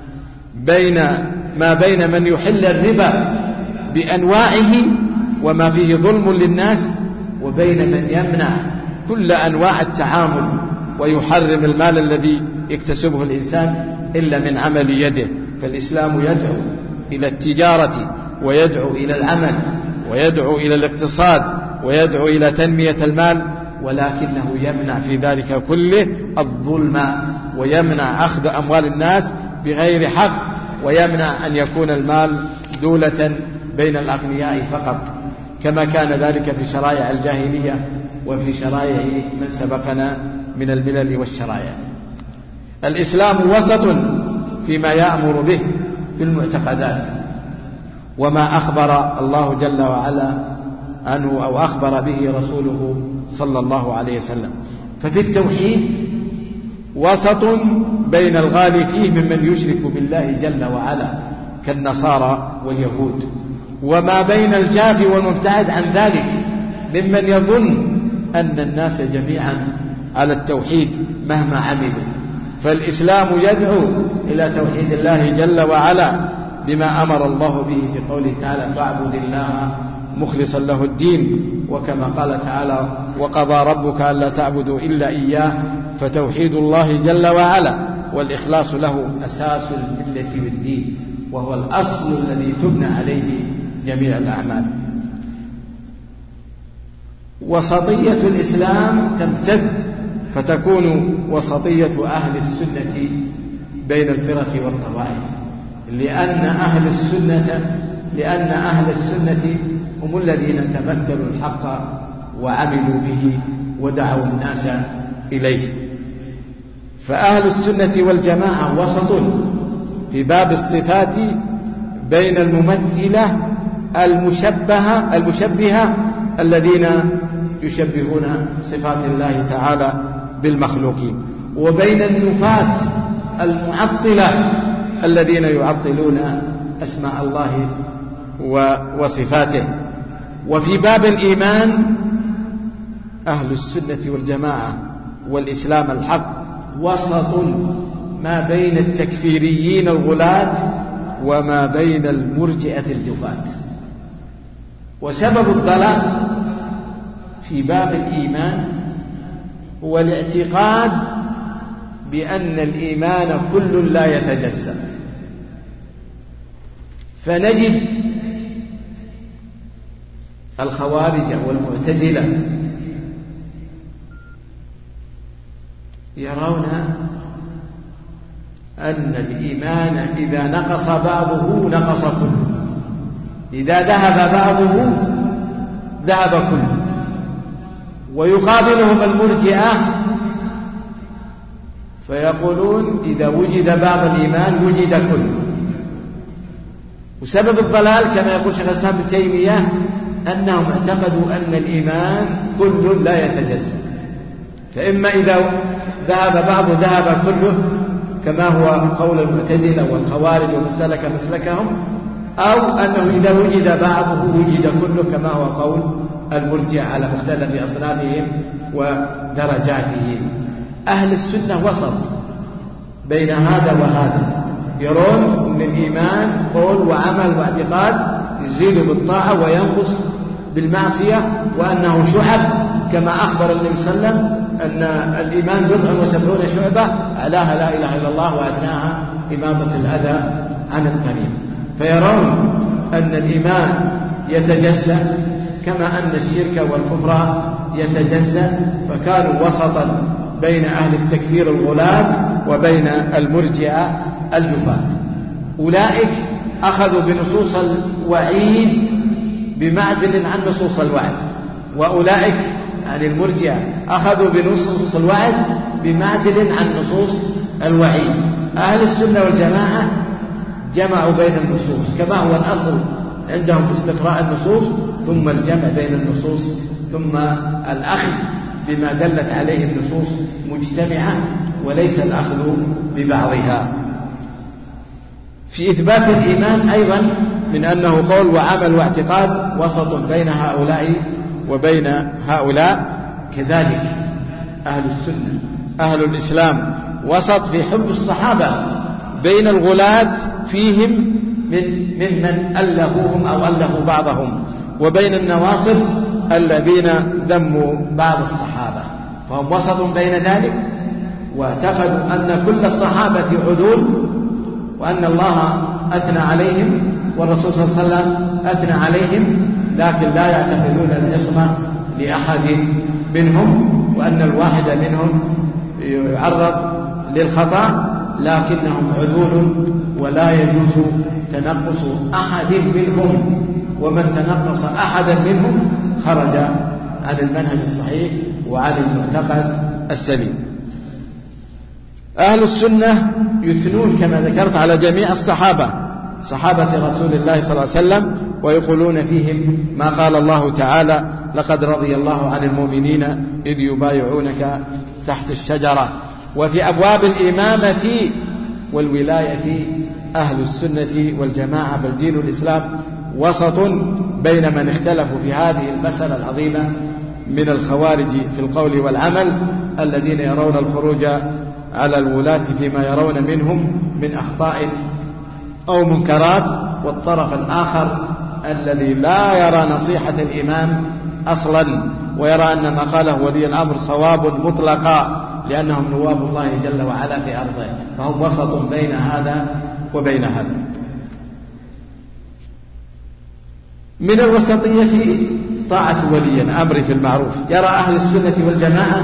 ما بين من يحل الربا بأنواعه وما فيه ظلم للناس، وبين من يمنع كل أنواع التعامل ويحرم المال الذي يكتسبه الإنسان إلا من عمل يده. فالإسلام يدعو إلى التجارة ويدعو إلى العمل ويدعو إلى الاقتصاد ويدعو إلى تنمية المال، ولكنه يمنع في ذلك كله الظلم، ويمنع أخذ أموال الناس بغير حق، ويمنع أن يكون المال دولة بين الأغنياء فقط، كما كان ذلك في شرائع الجاهلية وفي شرائع من سبقنا من الملل والشرائع. الإسلام وسط فيما يأمر به في المعتقدات وما أخبر الله جل وعلا عنه أو أخبر به رسوله صلى الله عليه وسلم. ففي التوحيد وسط بين الغالي فيه ممن يشرك بالله جل وعلا كالنصارى واليهود، وما بين الجافي والمبتعد عن ذلك ممن يظن أن الناس جميعا على التوحيد مهما عملوا. فالإسلام يدعو إلى توحيد الله جل وعلا بما أمر الله به في قوله تعالى: فاعبد الله مخلصا له الدين، وكما قال تعالى: وقضى ربك ألا تعبدوا إلا إياه. فتوحيد الله جل وعلا والإخلاص له أساس الملة والدين، وهو الأصل الذي تبنى عليه جميع الأعمال. وسطية الإسلام تمتد فتكون وسطية أهل السنة بين الفرق والطوائف، لأن أهل السنة هم الذين تمثلوا الحق وعملوا به ودعوا الناس إليه. فأهل السنة والجماعة وسط في باب الصفات بين الممثلة المشبهة الذين يشبهون صفات الله تعالى بالمخلوقين، وبين النفاة المعطلة الذين يعطلون أسماء الله وصفاته. وفي باب الإيمان أهل السنة والجماعة والإسلام الحق وسط ما بين التكفيريين الغلاة وما بين المرجئة الجفاة. وسبب الضلال في باب الإيمان هو الاعتقاد بأن الإيمان كل لا يتجسد، فنجد الخوارج والمعتزلة يرون أن الإيمان إذا نقص بعضه نقص كله، إذا ذهب بعضه ذهب كله. ويقابلهم المرجئة فيقولون إذا وجد بعض الإيمان وجد كله. وسبب الضلال كما يقول شيخ الإسلام ابن تيمية أنهم اعتقدوا أن الإيمان كل لا يتجسد، فإما إذا ذهب بعض ذهب كله كما هو قول المعتزلة والخوارج ومن سلك مسلكهم، أو أنه إذا وجد بعضه وجد كله كما هو قول المرجئة على مختلف أصنافهم ودرجاتهم. أهل السنة وسط بين هذا وهذا، يرون أن الإيمان قول وعمل واعتقاد يزيد بالطاعة وينقص بالمعصية، وأنه شعب كما أخبر النبي صلى الله عليه وسلم أن الإيمان 70 شعبة، أعلاها لا إله إلا الله وأدناها إماطة الأذى عن الطريق. فيرون أن الإيمان يتجسد كما أن الشرك والكفر يتجسد، فكانوا وسطا بين أهل التكفير الغلاة وبين المرجئة الجفاة. أولئك أخذوا بنصوص الوعيد بمعزل عن نصوص الوعد، وأولئك عن المرجئة أخذوا بنصوص الوعد بمعزل عن نصوص الوعيد. أهل السنة والجماعة جمعوا بين النصوص كما هو الأصل عندهم في استقراء النصوص، ثم الجمع بين النصوص، ثم الأخذ بما دلت عليه النصوص مجتمعة وليس الأخذ ببعضها. في إثبات الإيمان أيضا من أنه قول وعمل واعتقاد وسط بين هؤلاء وبين هؤلاء. كذلك أهل السنة أهل الإسلام وسط في حب الصحابة بين الغلاة فيهم ممن ألهوهم أو ألهوا بعضهم، وبين النواصب الذين ذموا بعض الصحابة، فهم وسط بين ذلك، واعتقدوا أن كل الصحابة عدول، وأن الله أثنى عليهم والرسول صلى الله عليه وسلم أثنى عليهم، لكن لا يعتقدون العصمة لأحد منهم، وأن الواحد منهم يعرض للخطأ، لكنهم عدول ولا يجوز تنقص أحد منهم، ومن تنقص أحدا منهم خرج عن المنهج الصحيح وعن المعتقد السليم. أهل السنة يثنون كما ذكرت على جميع الصحابة، صحابة رسول الله صلى الله عليه وسلم، ويقولون فيهم ما قال الله تعالى: لقد رضي الله عن المؤمنين إذ يبايعونك تحت الشجرة. وفي أبواب الإمامة والولاية أهل السنة والجماعة بل دين الإسلام وسط بين من اختلفوا في هذه المسألة العظيمة من الخوارج في القول والعمل، الذين يرون الخروج على الولاة فيما يرون منهم من أخطاء أو منكرات، والطرف الآخر الذي لا يرى نصيحة الإمام أصلا، ويرى أن ما قاله ولي الأمر صواب مطلقا، لأنهم نواب الله جل وعلا في أرضه، فهم وسط بين هذا وبين هذا. من الوسطية طاعة ولي الأمر في المعروف. يرى أهل السنة والجماعة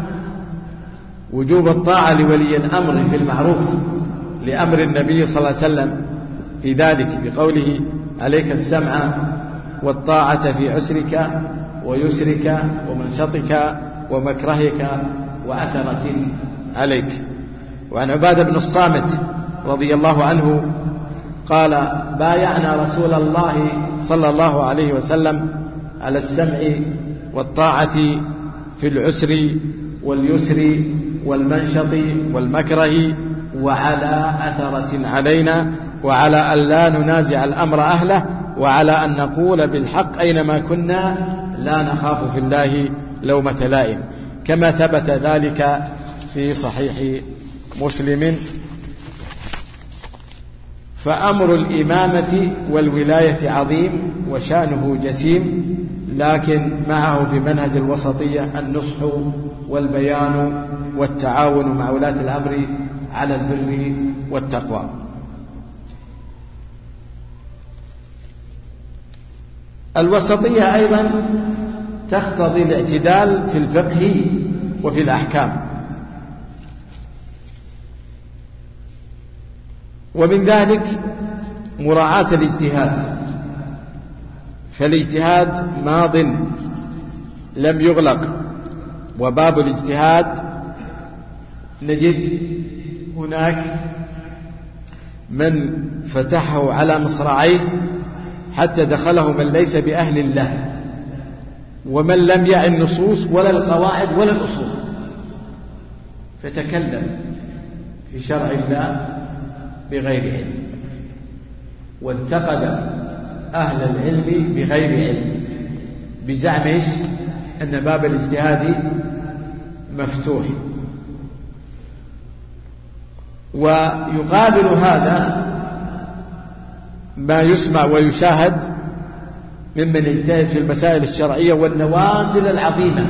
وجوب الطاعة لولي الأمر في المعروف لأمر النبي صلى الله عليه وسلم في ذلك بقوله: عليك السمع والطاعة في عسرك ويسرك ومنشطك ومكرهك وأثرة عليك. وعن عبادة بن الصامت رضي الله عنه قال: بايعنا رسول الله صلى الله عليه وسلم على السمع والطاعة في العسر واليسر والمنشط والمكره، وعلى أثرة علينا، وعلى أن لا ننازع الأمر أهله، وعلى أن نقول بالحق أينما كنا، لا نخاف في الله لومة لائم، كما ثبت ذلك في صحيح مسلم. فأمر الإمامة والولاية عظيم وشأنه جسيم، لكن معه في منهج الوسطية النصح والبيان والتعاون مع ولاة الأمر على البر والتقوى. الوسطية أيضا تقتضي الاعتدال في الفقه وفي الأحكام، ومن ذلك مراعاة الاجتهاد، فالاجتهاد ماض لم يغلق، وباب الاجتهاد نجد هناك من فتحه على مصراعيه حتى دخله من ليس بأهل الله، ومن لم يعي النصوص ولا القواعد ولا الأصول، فتكلم في شرع الله بغير علم، وانتقد أهل العلم بغير علم، بزعم إيش؟ أن باب الاجتهاد مفتوح. ويقابل هذا ما يسمع ويشاهد ممن يجتهد في المسائل الشرعية والنوازل العظيمة،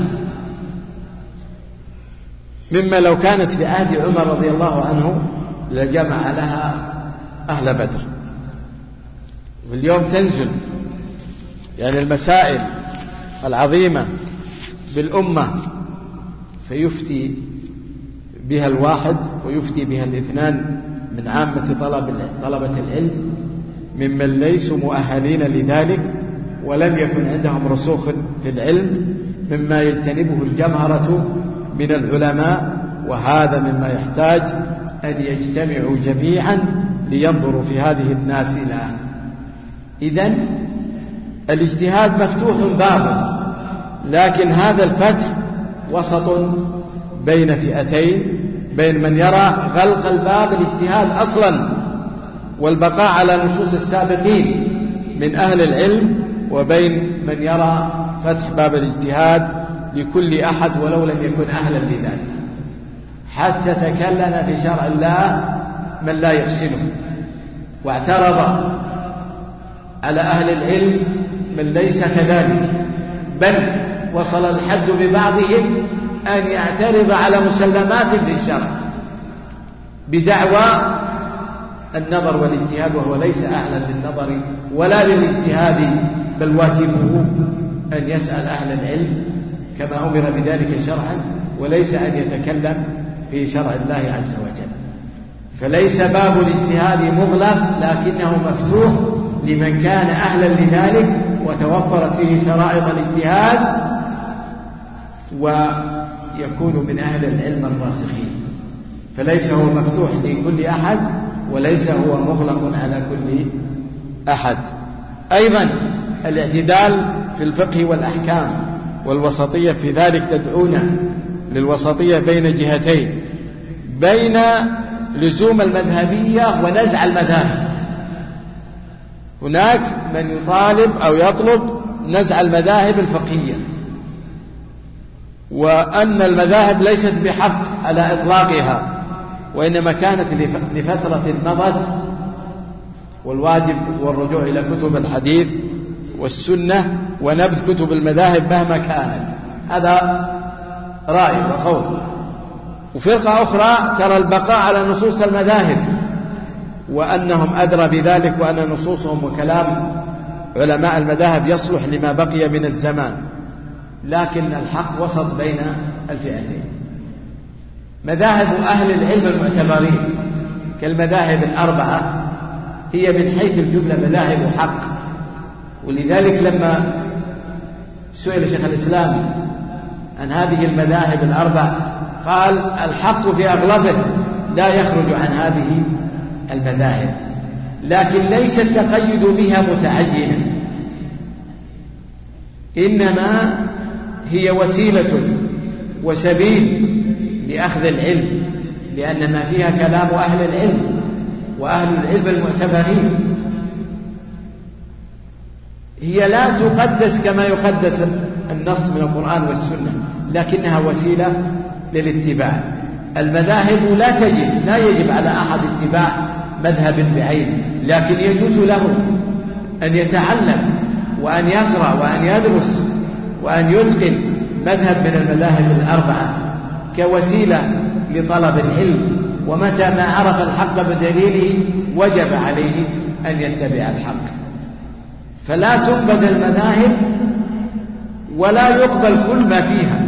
مما لو كانت في عهد عمر رضي الله عنه لجمع لها أهل بدر، واليوم تنزل يعني المسائل العظيمة بالأمة فيفتي بها الواحد ويفتي بها الاثنان من عامة طلبة العلم، ممن ليسوا مؤهلين لذلك ولم يكن عندهم رسوخ في العلم، مما يجتنبه الجمهرة من العلماء، وهذا مما يحتاج أن يجتمعوا جميعا لينظروا في هذه النازلة. إذن الاجتهاد مفتوح بابه، لكن هذا الفتح وسط بين فئتين، بين من يرى غلق الباب الاجتهاد أصلا والبقاء على نصوص السابقين من أهل العلم، وبين من يرى فتح باب الاجتهاد لكل أحد ولو لم يكن أهلا لذلك، حتى تكلم في شرع الله من لا يحسنه، واعترض على أهل العلم من ليس كذلك، بل وصل الحد ببعضهم أن يعترض على مسلمات في الشرع بدعوى النظر والاجتهاد، وهو ليس أهلا للنظر ولا للاجتهاد، بل واجبه أن يسأل أهل العلم كما أمر بذلك شرعا، وليس أن يتكلم في شرع الله عز وجل. فليس باب الاجتهاد مغلق، لكنه مفتوح لمن كان أهلا لذلك وتوفرت فيه شرائط الاجتهاد، ويكون من أهل العلم الراسخين. فليس هو مفتوح لكل أحد، وليس هو مغلق على كل أحد. أيضا الاعتدال في الفقه والأحكام والوسطية في ذلك تدعونا للوسطية بين جهتين، بين لزوم المذهبية ونزع المذاهب. هناك من يطالب أو يطلب نزع المذاهب الفقهية، وأن المذاهب ليست بحق على إطلاقها، وإنما كانت لفترة مضت، والواجب هو الرجوع إلى كتب الحديث والسنة ونبذ كتب المذاهب مهما كانت. هذا رأي وقول. وفرقة أخرى ترى البقاء على نصوص المذاهب، وأنهم أدرى بذلك، وأن نصوصهم وكلام علماء المذاهب يصلح لما بقي من الزمان. لكن الحق وسط بين الفئتين. مذاهب أهل العلم المعتبرين كالمذاهب الأربعة هي من حيث الجملة مذاهب حق، ولذلك لما سئل شيخ الإسلام عن هذه المذاهب الأربع قال الحق في أغلبه لا يخرج عن هذه المذاهب، لكن ليس التقيد بها متعينا، إنما هي وسيلة وسبيل لأخذ العلم، لأن ما فيها كلام أهل العلم وأهل العلم المعتبرين. هي لا تقدس كما يقدس النص من القرآن والسنة، لكنها وسيلة للاتباع. المذاهب لا يجب على أحد اتباع مذهب بعينه، لكن يجوز له أن يتعلم وأن يقرأ وأن يدرس وأن يتقن مذهب من المذاهب الأربعة كوسيلة لطلب العلم، ومتى ما عرف الحق بدليله وجب عليه أن يتبع الحق. فلا تقبل المذاهب ولا يقبل كل ما فيها،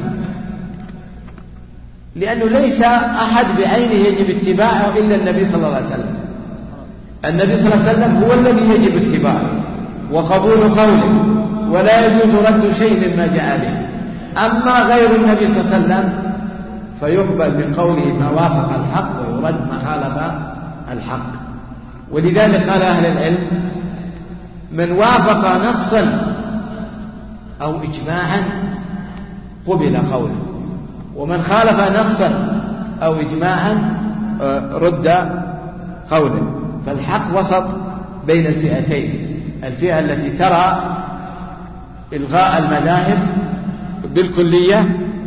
لأنه ليس أحد بعينه يجب اتباعه إلا النبي صلى الله عليه وسلم. النبي صلى الله عليه وسلم هو الذي يجب اتباعه وقبول قوله، ولا يجوز رد شيء مما جاء به. أما غير النبي صلى الله عليه وسلم فيقبل من قوله ما وافق الحق ويرد ما خالف الحق. ولذلك قال أهل العلم من وافق نصا أو إجماعا قبل قوله، ومن خالف نصا أو إجماعا رد قوله. فالحق وسط بين الفئتين، الفئة التي ترى إلغاء المذاهب بالكلية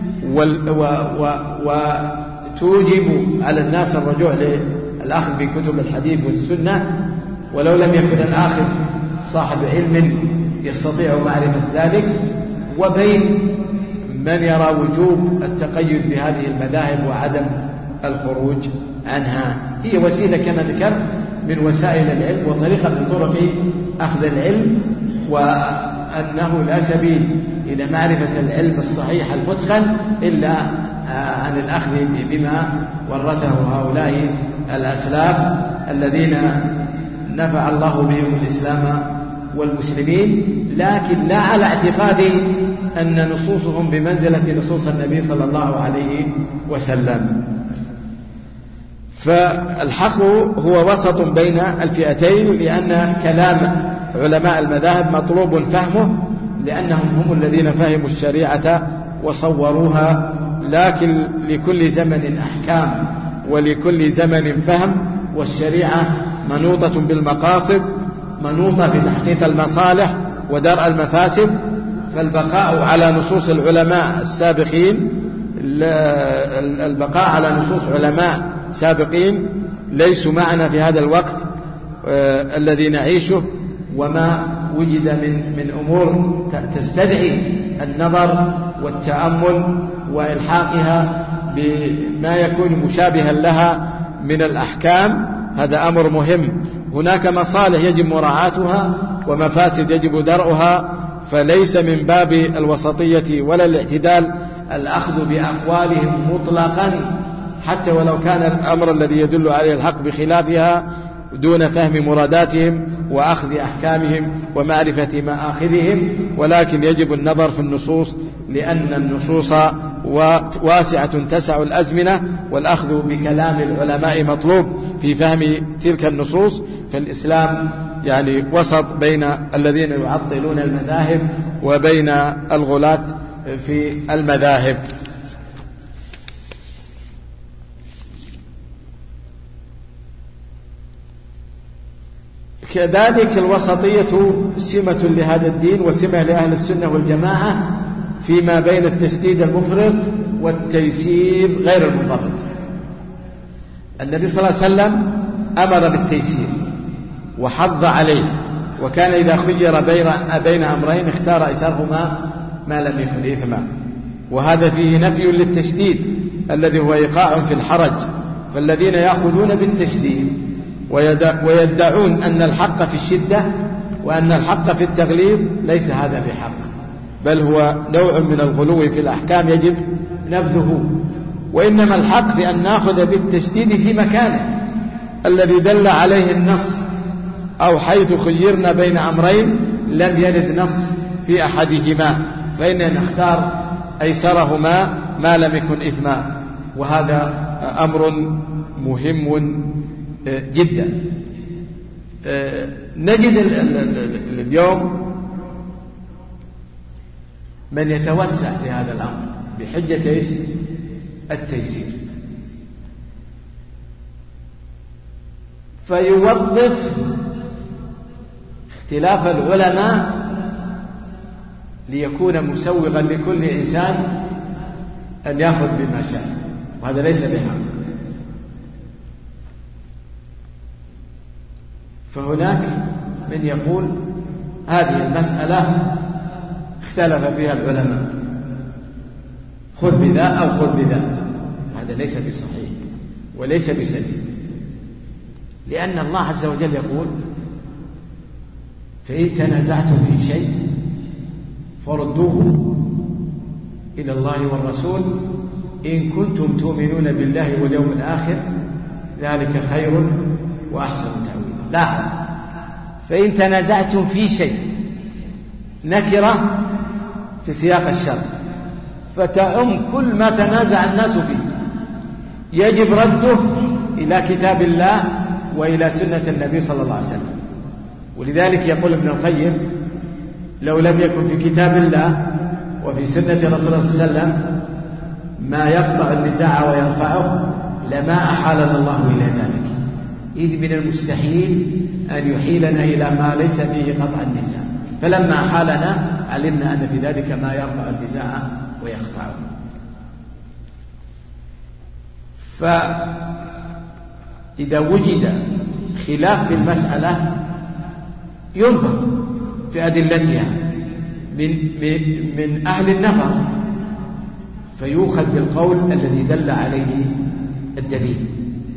وتوجب على الناس الرجوع للأخذ بكتب الحديث والسنة، ولو لم يكن الآخذ صاحب علم يستطيع معرفة ذلك، وبين من يرى وجوب التقيد بهذه المذاهب وعدم الخروج عنها. هي وسيلة كما ذكرت من وسائل العلم وطريقة من طرق أخذ العلم، وأنه لا سبيل إلى معرفة العلم الصحيح المتقن إلا عن الأخذ بما ورثه هؤلاء الأسلاف الذين نفع الله بهم الإسلام والمسلمين، لكن لا على اعتقاد أن نصوصهم بمنزلة نصوص النبي صلى الله عليه وسلم. فالحق هو وسط بين الفئتين، لأن كلام علماء المذاهب مطلوب فهمه، لأنهم هم الذين فهموا الشريعة وصوروها، لكن لكل زمن أحكام ولكل زمن فهم، والشريعة منوطة بالمقاصد، منوطة بتحقيق المصالح ودرء المفاسد. فالبقاء على نصوص العلماء السابقين، البقاء على نصوص علماء سابقين ليسوا معنا في هذا الوقت الذي نعيشه، وما وجد من أمور تستدعي النظر والتأمل وإلحاقها بما يكون مشابها لها من الأحكام، هذا أمر مهم. هناك مصالح يجب مراعاتها ومفاسد يجب درءها، فليس من باب الوسطية ولا الاعتدال الأخذ بأقوالهم مطلقا حتى ولو كان الأمر الذي يدل عليه الحق بخلافها، دون فهم مراداتهم وأخذ أحكامهم ومعرفة مآخذهم، ولكن يجب النظر في النصوص، لأن النصوص واسعة تسع الأزمنة، والأخذ بكلام العلماء مطلوب في فهم تلك النصوص. فالإسلام يعني وسط بين الذين يعطلون المذاهب وبين الغلاة في المذاهب. كذلك الوسطية سمة لهذا الدين وسمة لأهل السنة والجماعة فيما بين التشديد المفرط والتيسير غير المنضبط. النبي صلى الله عليه وسلم أمر بالتيسير وحض عليه، وكان إذا خير بين أمرين اختار أيسرهما ما لم يكن إثما، وهذا فيه نفي للتشديد الذي هو إيقاع في الحرج. فالذين يأخذون بالتشديد ويدعون أن الحق في الشدة وأن الحق في التغليظ، ليس هذا بحق، بل هو نوع من الغلو في الأحكام يجب نبذه. وإنما الحق في أن نأخذ بالتشديد في مكانه الذي دل عليه النص، أو حيث خيرنا بين أمرين لم يرد نص في أحدهما فإننا نختار أيسرهما ما لم يكن إثما، وهذا أمر مهم جدا. نجد اليوم من يتوسع في هذا الأمر بحجة إيش؟ التيسير، فيوظف اختلاف العلماء ليكون مسوغا لكل إنسان أن يأخذ بما شاء، وهذا ليس بحق. فهناك من يقول هذه المسألة اختلف فيها العلماء، خذ بذا أو خذ بذا، هذا ليس بصحيح وليس بسديد، لأن الله عز وجل يقول فإن تنازعتم في شيء فردوه إلى الله والرسول إن كنتم تؤمنون بالله واليوم الآخر ذلك خير وأحسن تأويلا. لاحظ، فإن تنازعتم في شيء نكرة في سياق الشرع، فتعم كل ما تنازع الناس فيه، يجب رده إلى كتاب الله وإلى سنة النبي صلى الله عليه وسلم. ولذلك يقول ابن القيم لو لم يكن في كتاب الله وفي سنة رسول الله صلى الله عليه وسلم ما يقطع النزاع ويرفعه لما أحالنا الله إلى ذلك، إذ من المستحيل أن يحيلنا إلى ما ليس فيه قطع النزاع، فلما أحالنا علمنا أن في ذلك ما يرفع النزاع ويقطعه. فإذا وجد خلاف في المسألة ينظر في أدلتها من أهل النظر، فيؤخذ بالقول الذي دل عليه الدليل،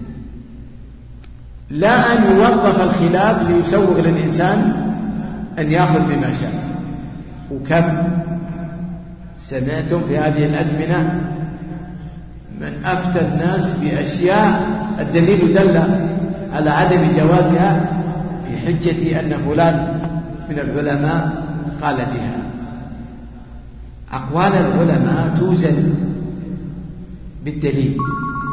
لا أن يوظف الخلاف ليسوغ للإنسان أن يأخذ بما شاء. وكم سمعتم في هذه الأزمنة من أفتى الناس بأشياء الدليل دل على عدم جوازها بحجة أن فلان من العلماء قال بها. أقوال العلماء توزن بالدليل،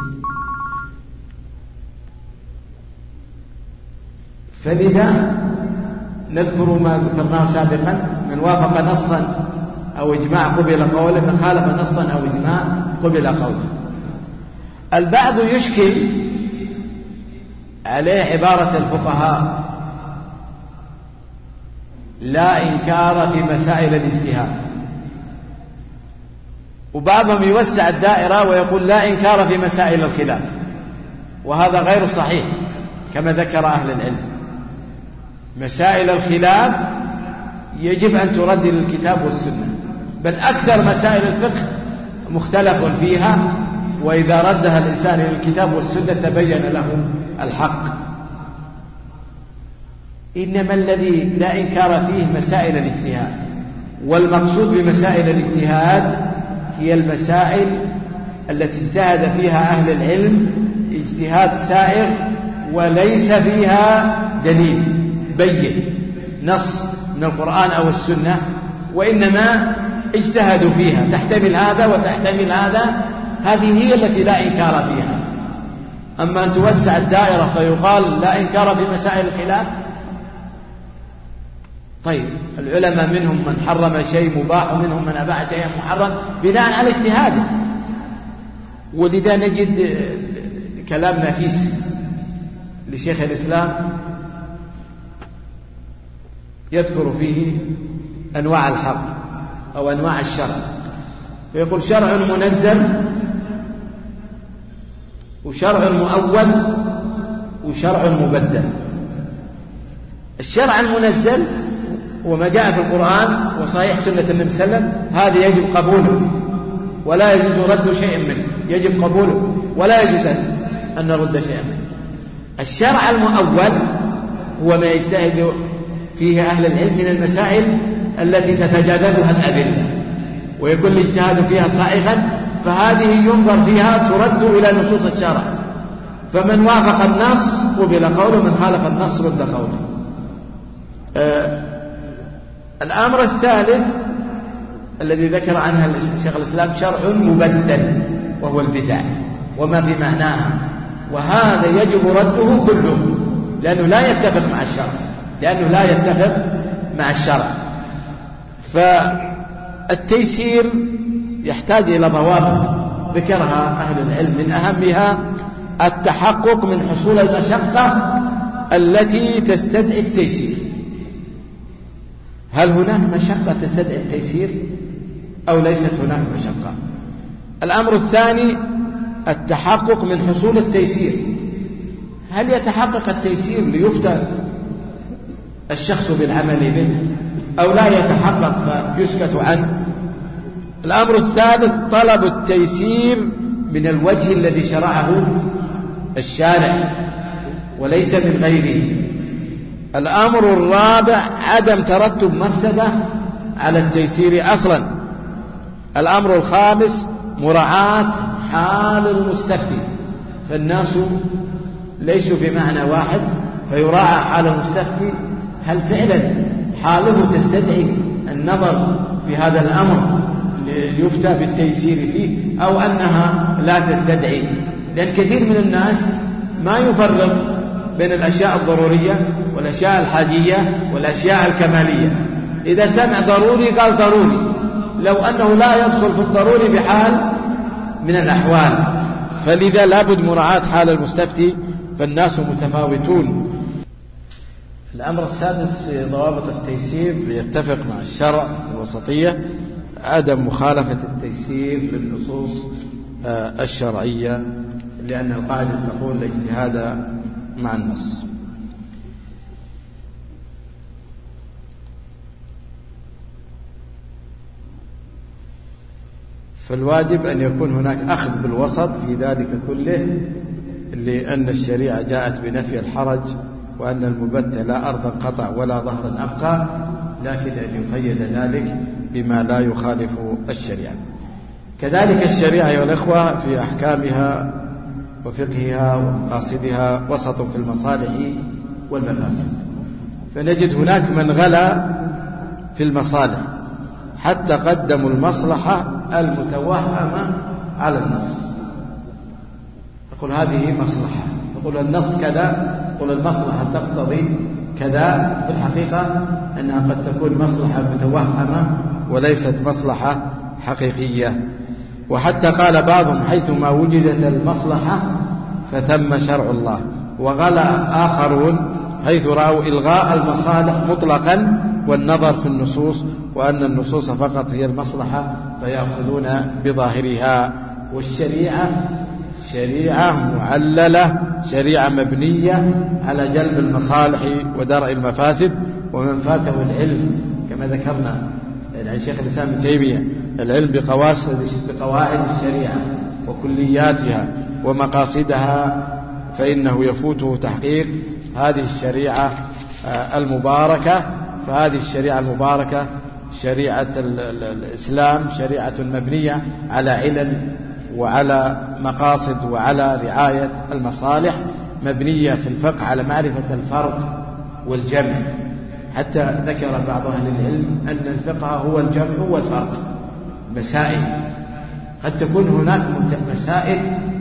فلذا نذكر ما ذكرناه سابقا، من وافق نصا أو إجماع قبل قوله، من خالف نصا أو إجماع قبل قوله. البعض يشكل عليه عبارة الفقهاء لا إنكار في مسائل الاجتهاد، وبعضهم يوسع الدائرة ويقول لا إنكار في مسائل الخلاف، وهذا غير صحيح كما ذكر أهل العلم. مسائل الخلاف يجب أن ترد للكتاب والسنة، بل أكثر مسائل الفقه مختلف فيها، وإذا ردها الإنسان إلى الكتاب والسنة تبين له الحق. إنما الذي لا إنكار فيه مسائل الاجتهاد، والمقصود بمسائل الاجتهاد هي المسائل التي اجتهد فيها أهل العلم اجتهاد سائغ وليس فيها دليل بين نص من القرآن أو السنة، وإنما اجتهدوا فيها تحتمل هذا وتحتمل هذا، هذه هي التي لا إنكار فيها. أما أن توسع الدائرة فيقال لا إنكار في مسائل الخلاف، طيب العلماء منهم من حرم شيء مباح ومنهم من أباح شيء محرم بناء على اجتهاده. ولذا نجد كلام نفيس لشيخ الإسلام يذكر فيه أنواع الحق أو أنواع الشرع، فيقول شرع منزل وشرع مؤول وشرع مبدل. الشرع المنزل وما جاء في القرآن وصحيح سنة النبي صلى الله عليه وسلم هذا يجب قبوله ولا يجوز رد شيء منه، يجب قبوله ولا يجوز أن نرد شيئا منه. الشرع المؤول هو ما يجتهد فيه أهل العلم من المسائل التي تتجادلها الأدلة ويكون الاجتهاد فيها صائغا، فهذه ينظر فيها ترد إلى نصوص الشرع، فمن وافق النص قبل قوله، من خالف النص رد قوله. الأمر الثالث الذي ذكر عنها شيخ الإسلام شرع مبدل، وهو البدع وما في معناها، وهذا يجب رده كله لأنه لا يتفق مع الشرع، فالتيسير يحتاج إلى ضوابط ذكرها أهل العلم، من أهمها التحقق من حصول المشقة التي تستدعي التيسير. هل هناك مشقة تستدعي التيسير أو ليست هناك مشقة؟ الأمر الثاني التحقق من حصول التيسير، هل يتحقق التيسير ليفتى الشخص بالعمل به أو لا يتحقق فيسكت عنه؟ الأمر الثالث طلب التيسير من الوجه الذي شرعه الشارع وليس من غيره. الأمر الرابع عدم ترتب مفسدة على التيسير أصلا. الأمر الخامس مراعاة حال المستفتي، فالناس ليسوا بمعنى واحد، فيراعى حال المستفتي، هل فعلا حاله تستدعي النظر في هذا الأمر ليفتى بالتيسير فيه أو أنها لا تستدعي. لأن كثير من الناس ما يفرق بين الأشياء الضرورية والأشياء الحاجية والأشياء الكمالية، إذا سمع ضروري قال ضروري، لو أنه لا يدخل في الضروري بحال من الأحوال. فلذا لابد مراعاة حال المستفتي، فالناس متفاوتون. الأمر السادس في ضوابط التيسير يتفق مع الشرع الوسطية عدم مخالفة التيسير للنصوص الشرعية، لأن القاعدة تقول الاجتهاد مع النص. فالواجب أن يكون هناك أخذ بالوسط في ذلك كله، لأن الشريعة جاءت بنفي الحرج، وأن المبتة لا أرضا قطع ولا ظهرا أبقى، لكن أن يقيد ذلك بما لا يخالف الشريعة. كذلك الشريعة أيها الأخوة في أحكامها وفقهها ومقاصدها وسط في المصالح والمفاسد، فنجد هناك من غلا في المصالح حتى قدموا المصلحة المتوهمة على النص، تقول هذه مصلحة، تقول النص كذا، تقول المصلحة تقتضي كذا، في الحقيقة أنها قد تكون مصلحة متوهمة وليست مصلحة حقيقية. وحتى قال بعضهم حيثما وجدت المصلحة فثم شرع الله، وغلا آخرون حيث رأوا إلغاء المصالح مطلقا والنظر في النصوص، وأن النصوص فقط هي المصلحة، فيأخذون بظاهرها. والشريعة شريعة معللة، شريعة مبنية على جلب المصالح ودرء المفاسد، ومن فاته العلم كما ذكرنا يعني شيخ الإسلام ابن تيمية العلم بقواعد الشريعة وكلياتها ومقاصدها فإنه يفوته تحقيق هذه الشريعة المباركة. فهذه الشريعة المباركة شريعة الإسلام شريعة مبنية على علل وعلى مقاصد وعلى رعاية المصالح، مبنية في الفقه على معرفة الفرق والجمع، حتى ذكر بعض أهل العلم أن الفقه هو الجمع والفرق. مسائل قد تكون هناك مسائل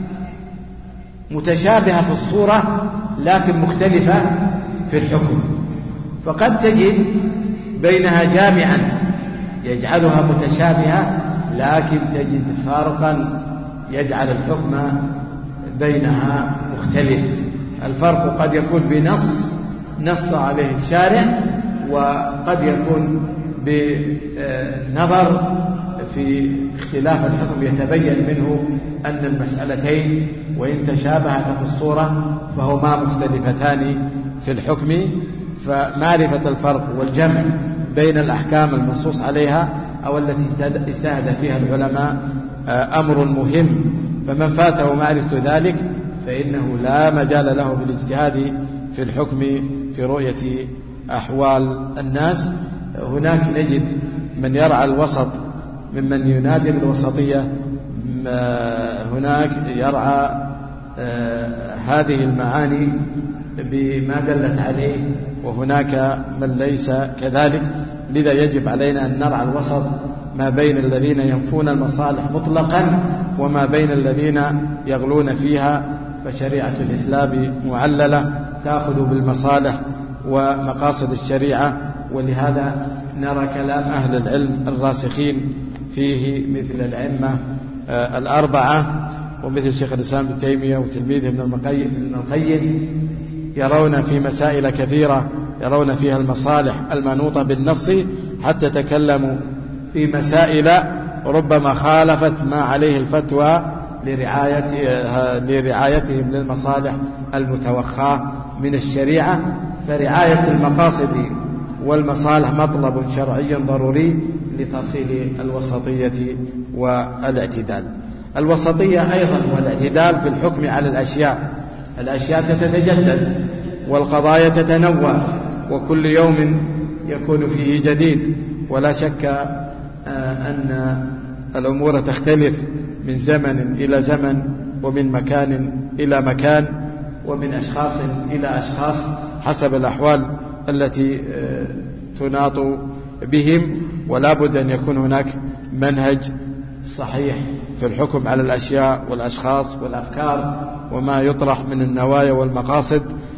متشابهة في الصورة لكن مختلفة في الحكم، فقد تجد بينها جامعا يجعلها متشابهة لكن تجد فرقا يجعل الحكم بينها مختلف. الفرق قد يكون بنص نص عليه الشارع، وقد يكون بنظر في اختلاف الحكم يتبين منه أن المسألتين وإن تشابهتا في الصورة فهما مختلفتان في الحكم. فمعرفة الفرق والجمع بين الأحكام المنصوص عليها أو التي اجتهد فيها العلماء أمر مهم، فمن فاته معرفة ذلك فإنه لا مجال له بالاجتهاد في الحكم في رؤية أحوال الناس. هناك نجد من يرعى الوسط ممن ينادي بالوسطية، هناك يرعى هذه المعاني بما دلت عليه، وهناك من ليس كذلك. لذا يجب علينا أن نرعى الوسط ما بين الذين ينفون المصالح مطلقا وما بين الذين يغلون فيها. فشريعة الإسلام معللة تأخذ بالمصالح ومقاصد الشريعة، ولهذا نرى كلام أهل العلم الراسخين فيه مثل الأئمة الأربعة ومثل شيخ الإسلام ابن تيمية وتلميذه ابن القيم، يرون في مسائل كثيرة يرون فيها المصالح المنوطة بالنص، حتى تكلموا في مسائل ربما خالفت ما عليه الفتوى لرعايتهم للمصالح المتوخاة من الشريعة. فرعاية المقاصد والمصالح مطلب شرعي ضروري لتصيل الوسطية والاعتدال. الوسطية أيضا والاعتدال في الحكم على الأشياء تتجدد والقضايا تتنوع، وكل يوم يكون فيه جديد، ولا شك أن الأمور تختلف من زمن إلى زمن ومن مكان إلى مكان ومن أشخاص إلى أشخاص حسب الأحوال التي تناط بهم. ولا بد أن يكون هناك منهج صحيح في الحكم على الأشياء والأشخاص والأفكار وما يطرح من النوايا والمقاصد.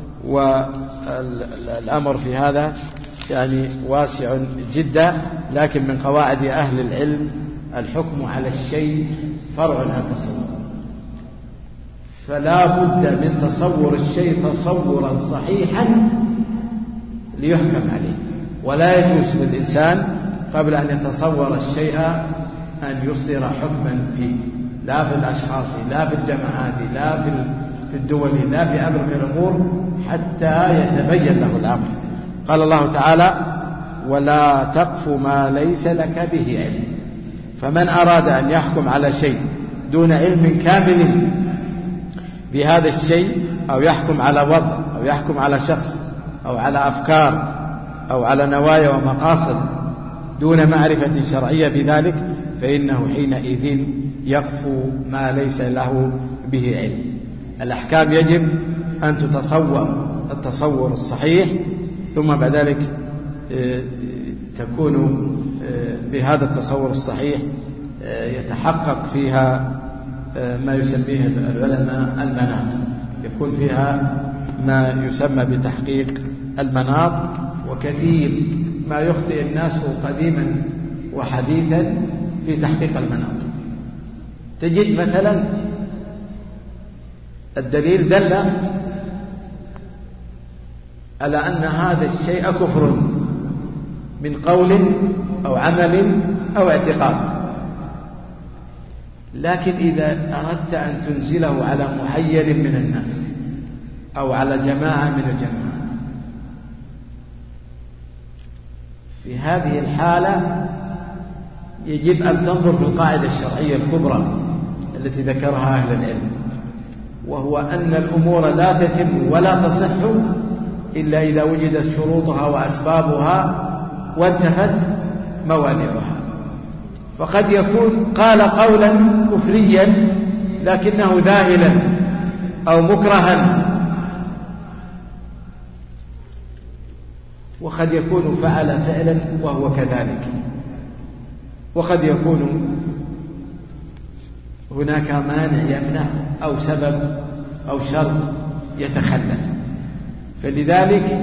والأمر في هذا يعني واسع جدا، لكن من قواعد أهل العلم الحكم على الشيء فرع عن تصور، فلا بد من تصور الشيء تصورا صحيحا ليحكم عليه، ولا يجوز للإنسان قبل أن يتصور الشيء أن يصدر حكما فيه، لا في الأشخاص لا في الجماعات لا في الدول لا في أمر من الأمور حتى يتبين له الأمر. قال الله تعالى: ولا تقف ما ليس لك به علم. فمن أراد أن يحكم على شيء دون علم كامل بهذا الشيء، أو يحكم على وضع أو يحكم على شخص أو على أفكار أو على نوايا ومقاصد دون معرفة شرعية بذلك، فإنه حينئذ يقف ما ليس له به علم. الأحكام يجب أن تتصور التصور الصحيح، ثم بعد ذلك تكون بهذا التصور الصحيح يتحقق فيها ما يسميه العلماء المناط، يكون فيها ما يسمى بتحقيق المناط. وكثير ما يخطئ الناس قديما وحديثا في تحقيق المناط. تجد مثلا الدليل دل على أن هذا الشيء كفر من قول أو عمل أو اعتقاد، لكن إذا أردت أن تنزله على محير من الناس أو على جماعة من الجماعات، في هذه الحالة يجب أن تنظر في القاعدة الشرعية الكبرى التي ذكرها أهل العلم، وهو أن الأمور لا تتم ولا تصح إلا إذا وجدت شروطها وأسبابها وانتفت موانعها. فقد يكون قال قولا كفريا لكنه ذاهلا أو مكرها، وقد يكون فعل فعلا وهو كذلك، وقد يكون هناك مانع يمنع أو سبب أو شرط يتخلف. فلذلك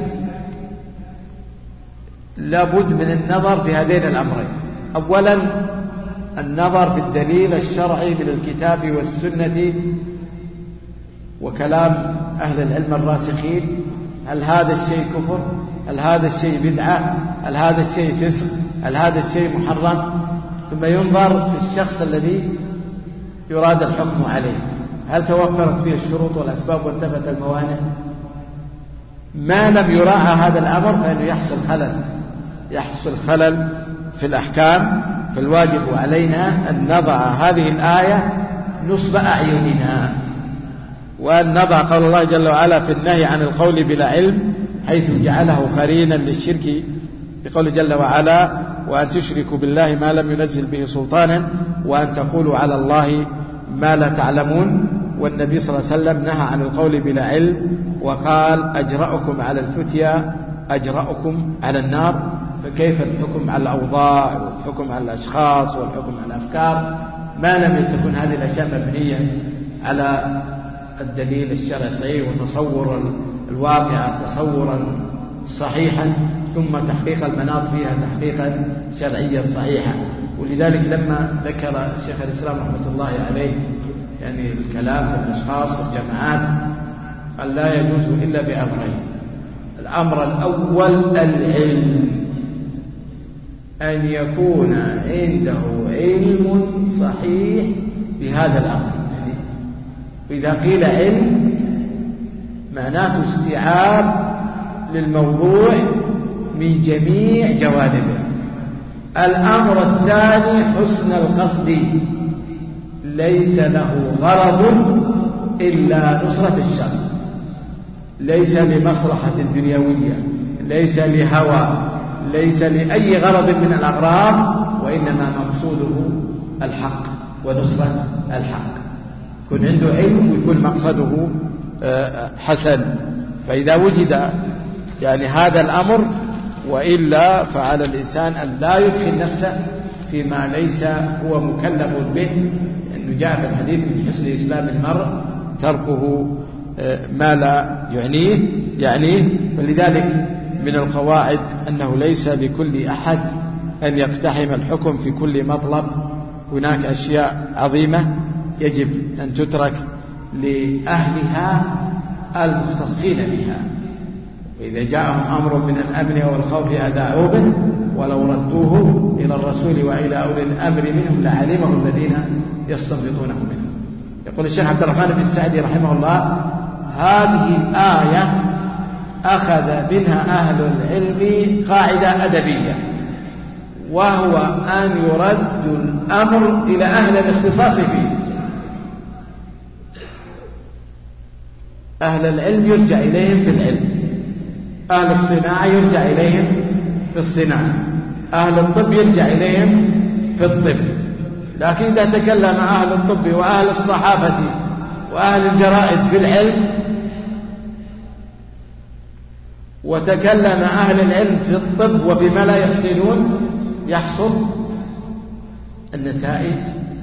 لابد من النظر في هذين الأمرين: أولا النظر في الدليل الشرعي من الكتاب والسنة وكلام أهل العلم الراسخين، هل هذا الشيء كفر؟ هل هذا الشيء بدعة؟ هل هذا الشيء فسق؟ هل هذا الشيء محرم؟ ثم ينظر في الشخص الذي يراد الحكم عليه، هل توفرت فيه الشروط والأسباب وانتفت الموانع؟ ما لم يراعى هذا الأمر فإنه يحصل خلل في الأحكام. فالواجب علينا أن نضع هذه الآية نصب أعيننا، وأن نضع قول الله جل وعلا في النهي عن القول بلا علم حيث جعله قرينا للشرك بقول جل وعلا: وأن تشركوا بالله ما لم ينزل به سلطانا وأن تقولوا على الله ما لا تعلمون. والنبي صلى الله عليه وسلم نهى عن القول بلا علم وقال: أجرأكم على الفتيا أجرأكم على النار. فكيف الحكم على الأوضاع والحكم على الأشخاص والحكم على الأفكار ما لم تكن هذه الأشياء مبنية على الدليل الشرعي الصحيح وتصور الواقع تصورا صحيحا، ثم تحقيق المناط فيها تحقيقا شرعيا صحيحا. ولذلك لما ذكر شيخ الإسلام رحمة الله عليه يعني الكلام في الأشخاص والجماعات قال: لا يجوز إلا بأمرين. الأمر الأول العلم، أن يكون عنده علم صحيح بهذا الأمر. وإذا قيل علم معناته استيعاب للموضوع من جميع جوانبه. الأمر الثاني حسن القصد، ليس له غرض إلا نصرة الشر، ليس لمصلحة دنيوية، ليس لهوى، ليس لأي غرض من الأغراض، وإنما مقصوده الحق ونصرة الحق. يكون عنده علم ويكون مقصده حسن. فإذا وجد يعني هذا الأمر، وإلا فعلى الإنسان أن لا يدخل نفسه فيما ليس هو مكلف به، لأنه جاء في الحديث: من حسن إسلام المرء تركه ما لا يعنيه. فلذلك من القواعد أنه ليس لكل أحد أن يقتحم الحكم في كل مطلب. هناك أشياء عظيمة يجب أن تترك لأهلها المختصين بها. وإذا جاءهم أمر من الأمن أو الخوف أذاعوا به ولو ردوه إلى الرسول وإلى أولي الأمر منهم لعلمه الذين يستنبطونه منه. يقول الشيخ عبد الرحمن بن سعدي رحمه الله: هذه الآية أخذ منها أهل العلم قاعدة أدبية، وهو أن يرد الأمر إلى أهل الاختصاص فيه. أهل العلم يرجع إليهم في العلم، أهل الصناعة يرجع إليهم في الصناعة، أهل الطب يرجع إليهم في الطب. لكن إذا تكلم أهل الطب وأهل الصحافة وأهل الجرائد في العلم، وتكلم أهل العلم في الطب وفيما لا يحسنون، يحصل النتائج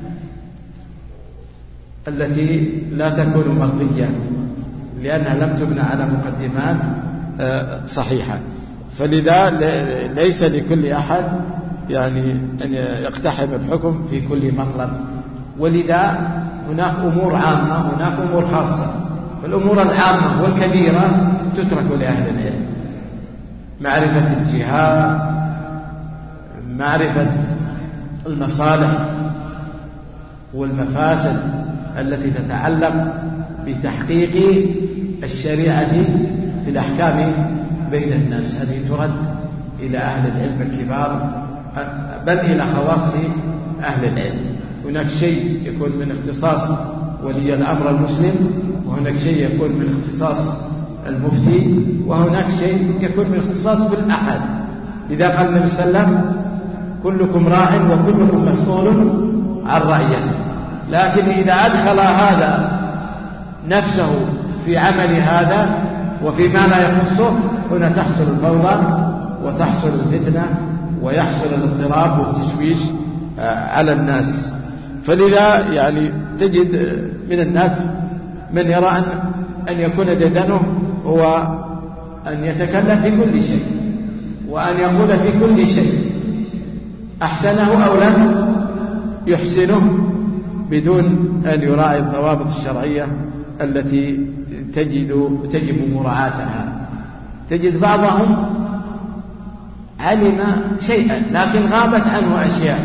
التي لا تكون مرضية، لأنها لم تبنى على مقدمات صحيحة. فلذا ليس لكل أحد يعني أن يقتحم الحكم في كل مطلب. ولذا هناك أمور عامة هناك أمور خاصة. فالأمور العامة والكبيرة تترك لأهل العلم: معرفة الجهات، معرفة المصالح والمفاسد التي تتعلق بتحقيق الشريعة في الأحكام بين الناس، هذه ترد إلى أهل العلم الكبار، بل إلى خواص أهل العلم. هناك شيء يكون من اختصاص ولي الأمر المسلم، وهناك شيء يكون من اختصاص المفتي، وهناك شيء يكون من اختصاص بالأحد. إذا قال النبي صلى الله عليه وسلم كلكم راع وكلكم مسؤول عن رعيته، لكن إذا أدخل هذا نفسه في عمل هذا وفيما لا يخصه، هنا تحصل الفوضى وتحصل الفتنة ويحصل الاضطراب والتشويش على الناس. فلذا يعني تجد من الناس من يرى أن يكون ديدنه هو أن يتكلم في كل شيء وأن يقول في كل شيء أحسنه أو لم يحسنه، بدون أن يراعي الضوابط الشرعية التي تجب مراعاتها. تجد بعضهم علم شيئا لكن غابت عنه أشياء،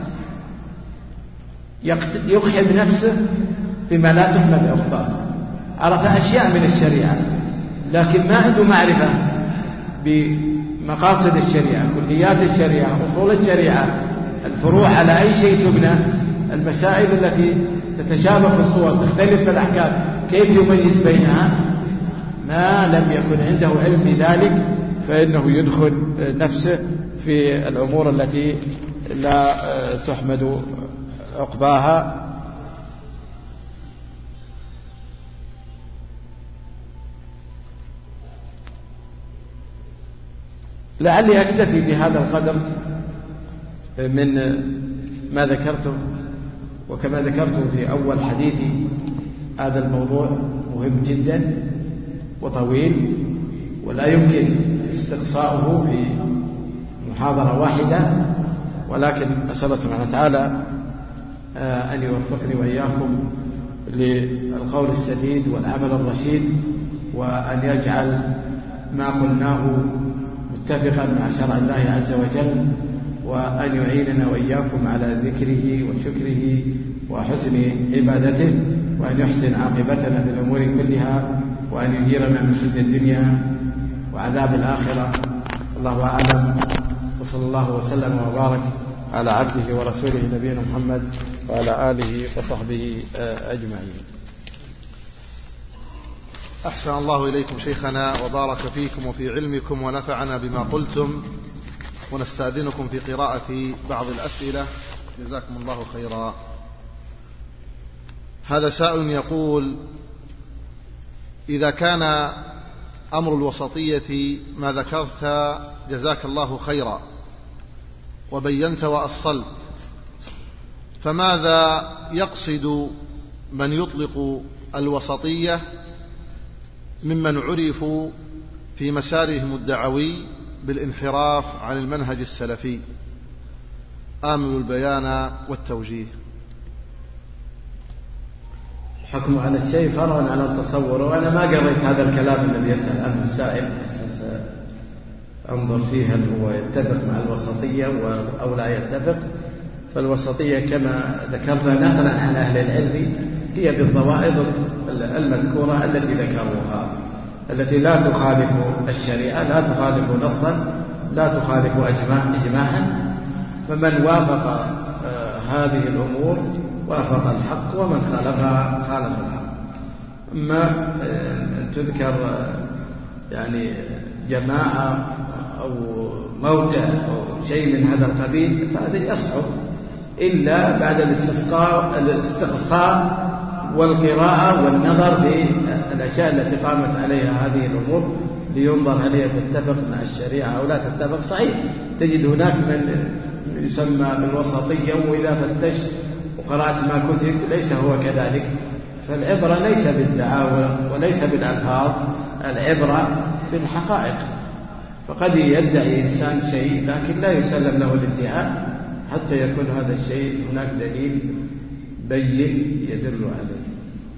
يخحب نفسه بما لا تحمد عقباه، عرف أشياء من الشريعة لكن ما عنده معرفة بمقاصد الشريعة، كليات الشريعة، أصول الشريعة، الفروع على أي شيء تبنى، المسائل التي تتشابه في الصور تختلف في الأحكام كيف يميز بينها. ما لم يكن عنده علم بذلك فإنه يدخل نفسه في الأمور التي لا تحمد عقباها. لعلي أكتفي بهذا القدر من ما ذكرته، وكما ذكرت في أول حديثي هذا الموضوع مهم جدا وطويل ولا يمكن استقصاؤه في محاضرة واحدة، ولكن أسأل الله سبحانه وتعالى أن يوفقني وإياكم للقول السديد والعمل الرشيد، وأن يجعل ما قلناه متفقا مع شرع الله عز وجل، وأن يعيننا وإياكم على ذكره وشكره وحسن عبادته، وأن يحسن عاقبتنا في الأمور كلها، وأن يجيرنا من خزي الدنيا وعذاب الآخرة. الله أعلم، وصلى الله وسلم وبارك على عبده ورسوله نبينا محمد وعلى آله وصحبه أجمعين. أحسن الله إليكم شيخنا وبارك فيكم وفي علمكم ونفعنا بما قلتم، ونستأذنكم في قراءة بعض الأسئلة جزاكم الله خيرا. هذا سائل يقول: إذا كان أمر الوسطية ما ذكرت جزاك الله خيرا وبينت وأصلت، فماذا يقصد من يطلق الوسطية ممن عرفوا في مسارهم الدعوي بالانحراف عن المنهج السلفي؟ آمل البيان والتوجيه. الحكم على الشيء فرع على التصور، وأنا ما قريت هذا الكلام الذي يسأل عنه السائل، أساس أنظر فيه هل هو يتفق مع الوسطية أو لا يتفق. فالوسطية كما ذكرنا نقلا عن أهل العلم هي بالضوابط المذكورة التي ذكروها، التي لا تخالف الشريعة، لا تخالف نصا، لا تخالف إجماعا. فمن وافق هذه الأمور وافق الحق، ومن خالفها خالف الحق. أما تذكر يعني جماعة أو موقع أو شيء من هذا القبيل فهذا يصعب إلا بعد الاستقصاء والقراءة والنظر في الأشياء التي قامت عليها هذه الأمور، لينظر هل هي تتفق مع الشريعة أو لا تتفق. صحيح تجد هناك من يسمى بالوسطية، وإذا فتشت وقرأت ما كتب ليس هو كذلك. فالعبرة ليس بالدعاوى وليس بالألفاظ، العبرة بالحقائق. فقد يدعي إنسان شيء لكن لا يسلم له الادعاء حتى يكون هذا الشيء هناك دليل بين يدل عليه.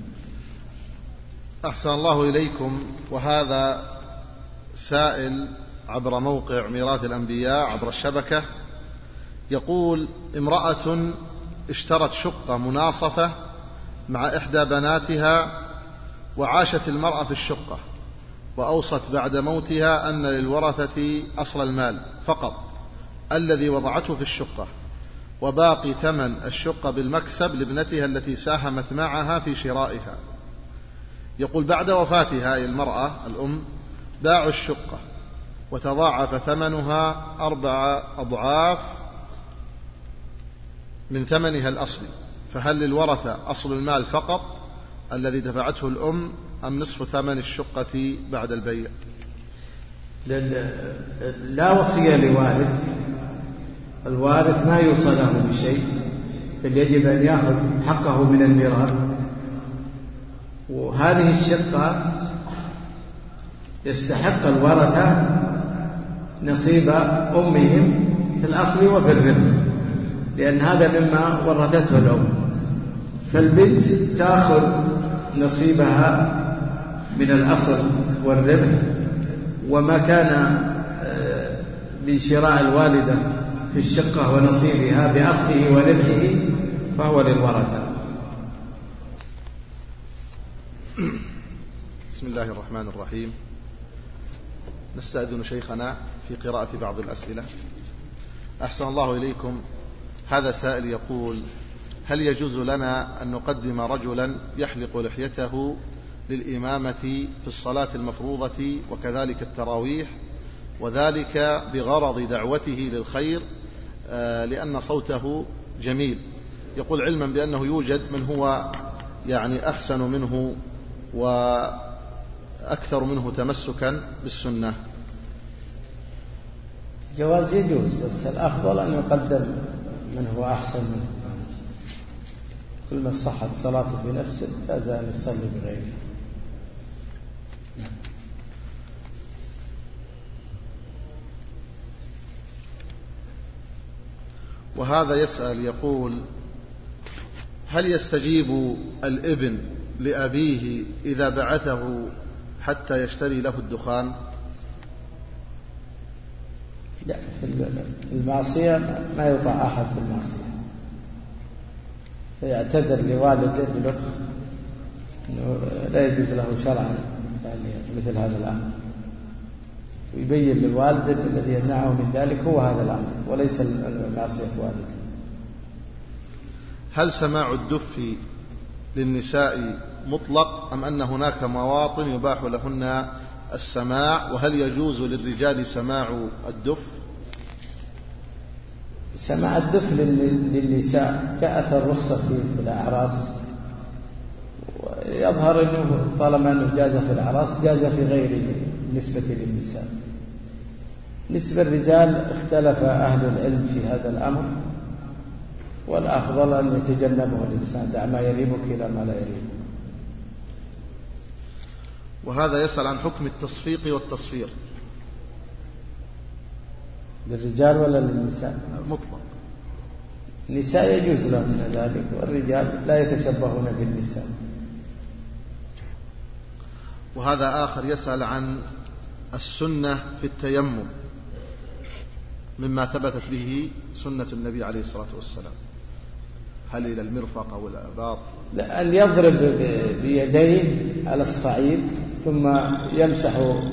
أحسن الله إليكم. وهذا سائل عبر موقع ميراث الأنبياء عبر الشبكة يقول: امرأة اشترت شقة مناصفة مع إحدى بناتها، وعاشت المرأة في الشقة، وأوصت بعد موتها أن للورثة أصل المال فقط الذي وضعته في الشقة، وباقي ثمن الشقة بالمكسب لابنتها التي ساهمت معها في شرائها. يقول بعد وفاتها أي المرأة الأم باعوا الشقة وتضاعف ثمنها 4 أضعاف من ثمنها الأصلي، فهل للورثة أصل المال فقط الذي دفعته الأم أم نصف ثمن الشقة بعد البيع؟ لا وصية لوارث، الوارث ما يوصى له بشيء، بل يجب أن يأخذ حقه من الميراث. وهذه الشقة يستحق الورثة نصيب أمهم في الأصل وفي الربح، لأن هذا مما ورثته الأم، فالبنت تأخذ نصيبها من الأصل والربح، وما كان بشراء الوالدة في الشقة ونصيبها بأصله وربحه فهو للورثة. بسم الله الرحمن الرحيم. نستأذن شيخنا في قراءة بعض الأسئلة. أحسن الله إليكم. هذا سائل يقول: هل يجوز لنا أن نقدم رجلا يحلق لحيته للإمامة في الصلاة المفروضة وكذلك التراويح، وذلك بغرض دعوته للخير لأن صوته جميل؟ يقول علما بأنه يوجد من هو يعني أحسن منه وأكثر منه تمسكا بالسنة. جواز يجوز، بس الأفضل أن يقدم من هو أحسن منه. كل ما صحت صلاته بنفسه جاز أن يصلي بغيره. وهذا يسأل يقول: هل يستجيب الابن لأبيه إذا بعثه حتى يشتري له الدخان؟ لا، في المعصية ما يطاع أحد في المعصية، فيعتذر لوالده بلطف أنه لا يجوز له شرعا يعني مثل هذا الأمر، ويبين للوالد الذي يمنعه من ذلك هو هذا الأمر وليس معصية والده. هل سماع الدف للنساء مطلق أم أن هناك مواطن يباح لهن السماع؟ وهل يجوز للرجال سماع الدف؟ سماع الدف للنساء جاءت الرخصة في الأعراس، ويظهر أنه طالما أنه جاز في الأعراس جاز في غيره بالنسبة للنساء. بالنسبة للرجال اختلف أهل العلم في هذا الأمر، والأفضل أن يتجنبه الإنسان، دع ما يريبك إلى ما لا يريبك. وهذا يسأل عن حكم التصفيق والتصفير للرجال ولا للنساء؟ مطلق. النساء يجوز لهم ذلك، والرجال لا يتشبهون بالنساء. وهذا آخر يسأل عن السنة في التيمم مما ثبتت به سنة النبي عليه الصلاة والسلام، هل إلى المرفق أو الآباط؟ أن يضرب بيديه على الصعيد ثم يمسح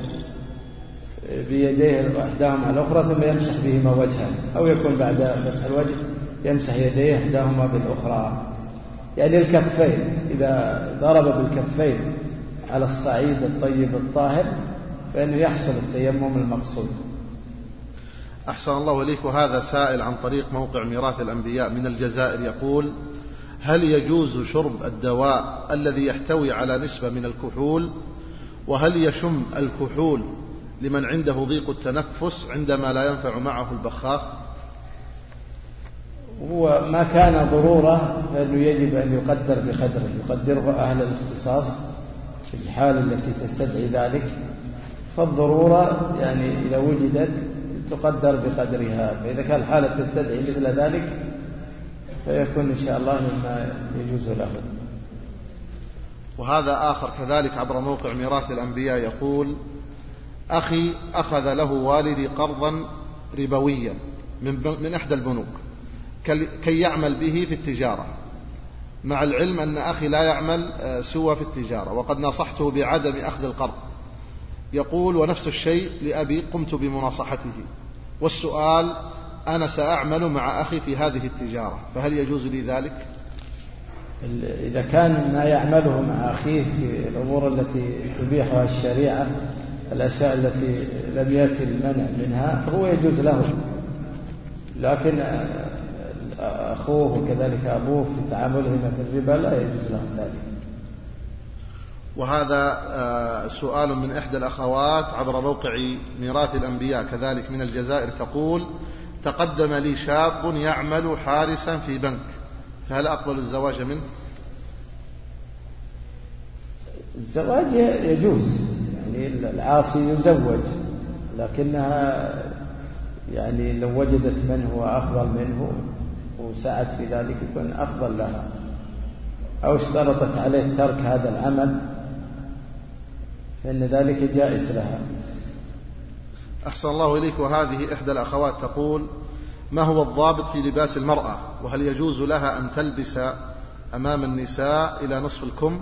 بيديه إحداهما على الأخرى ثم يمسح بهما وجهه، أو يكون بعد مسح الوجه يمسح يديه إحداهما بالأخرى، يعني الكفين. إذا ضرب بالكفين على الصعيد الطيب الطاهر فإنه يحصل التيمم المقصود. أحسن الله إليك. وهذا سائل عن طريق موقع ميراث الأنبياء من الجزائر يقول: هل يجوز شرب الدواء الذي يحتوي على نسبة من الكحول؟ وهل يشم الكحول لمن عنده ضيق التنفس عندما لا ينفع معه البخاخ؟ هو ما كان ضرورة فإنه يجب أن يقدر بقدره، يقدره أهل الاختصاص في الحال التي تستدعي ذلك، فالضرورة يعني إذا وجدت تقدر بقدرها، فإذا كان الحالة تستدعي مثل ذلك فيكون إن شاء الله مما يجوز له. وهذا آخر كذلك عبر موقع ميراث الأنبياء يقول: أخي أخذ له والدي قرضا ربويا من إحدى البنوك كي يعمل به في التجارة، مع العلم أن أخي لا يعمل سوى في التجارة، وقد نصحته بعدم أخذ القرض. يقول: ونفس الشيء لأبي قمت بمناصحته، والسؤال: أنا سأعمل مع أخي في هذه التجارة، فهل يجوز لي ذلك؟ إذا كان ما يعمله مع أخيه في الأمور التي تبيحها الشريعة، الأشياء التي لم يأتي المنع منها، فهو يجوز له. لكن أخوه وكذلك أبوه في تعاملهما في الربا لا يجوز لهم ذلك. وهذا سؤال من إحدى الأخوات عبر موقع ميراث الأنبياء كذلك من الجزائر، تقول: تقدم لي شاب يعمل حارسا في بنك، فهل أقبل الزواج منه؟ الزواج يجوز، يعني العاصي يزوج، لكنها يعني لو وجدت من هو أفضل منه وسعت في ذلك يكون أفضل لها، أو اشترطت عليه ترك هذا العمل فإن ذلك جائز لها. أحسن الله إليك. وهذه إحدى الأخوات تقول: ما هو الضابط في لباس المرأة، وهل يجوز لها أن تلبس أمام النساء إلى نصف الكم؟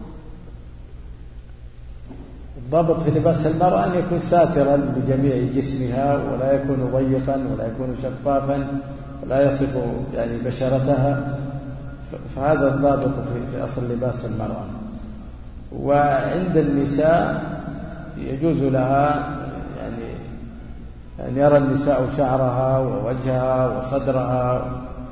الضابط في لباس المرأة أن يكون ساترا لجميع جسمها، ولا يكون ضيقا ولا يكون شفافا ولا يصف يعني بشرتها، فهذا الضابط في أصل لباس المرأة. وعند النساء يجوز لها يعني أن يرى النساء شعرها ووجهها وصدرها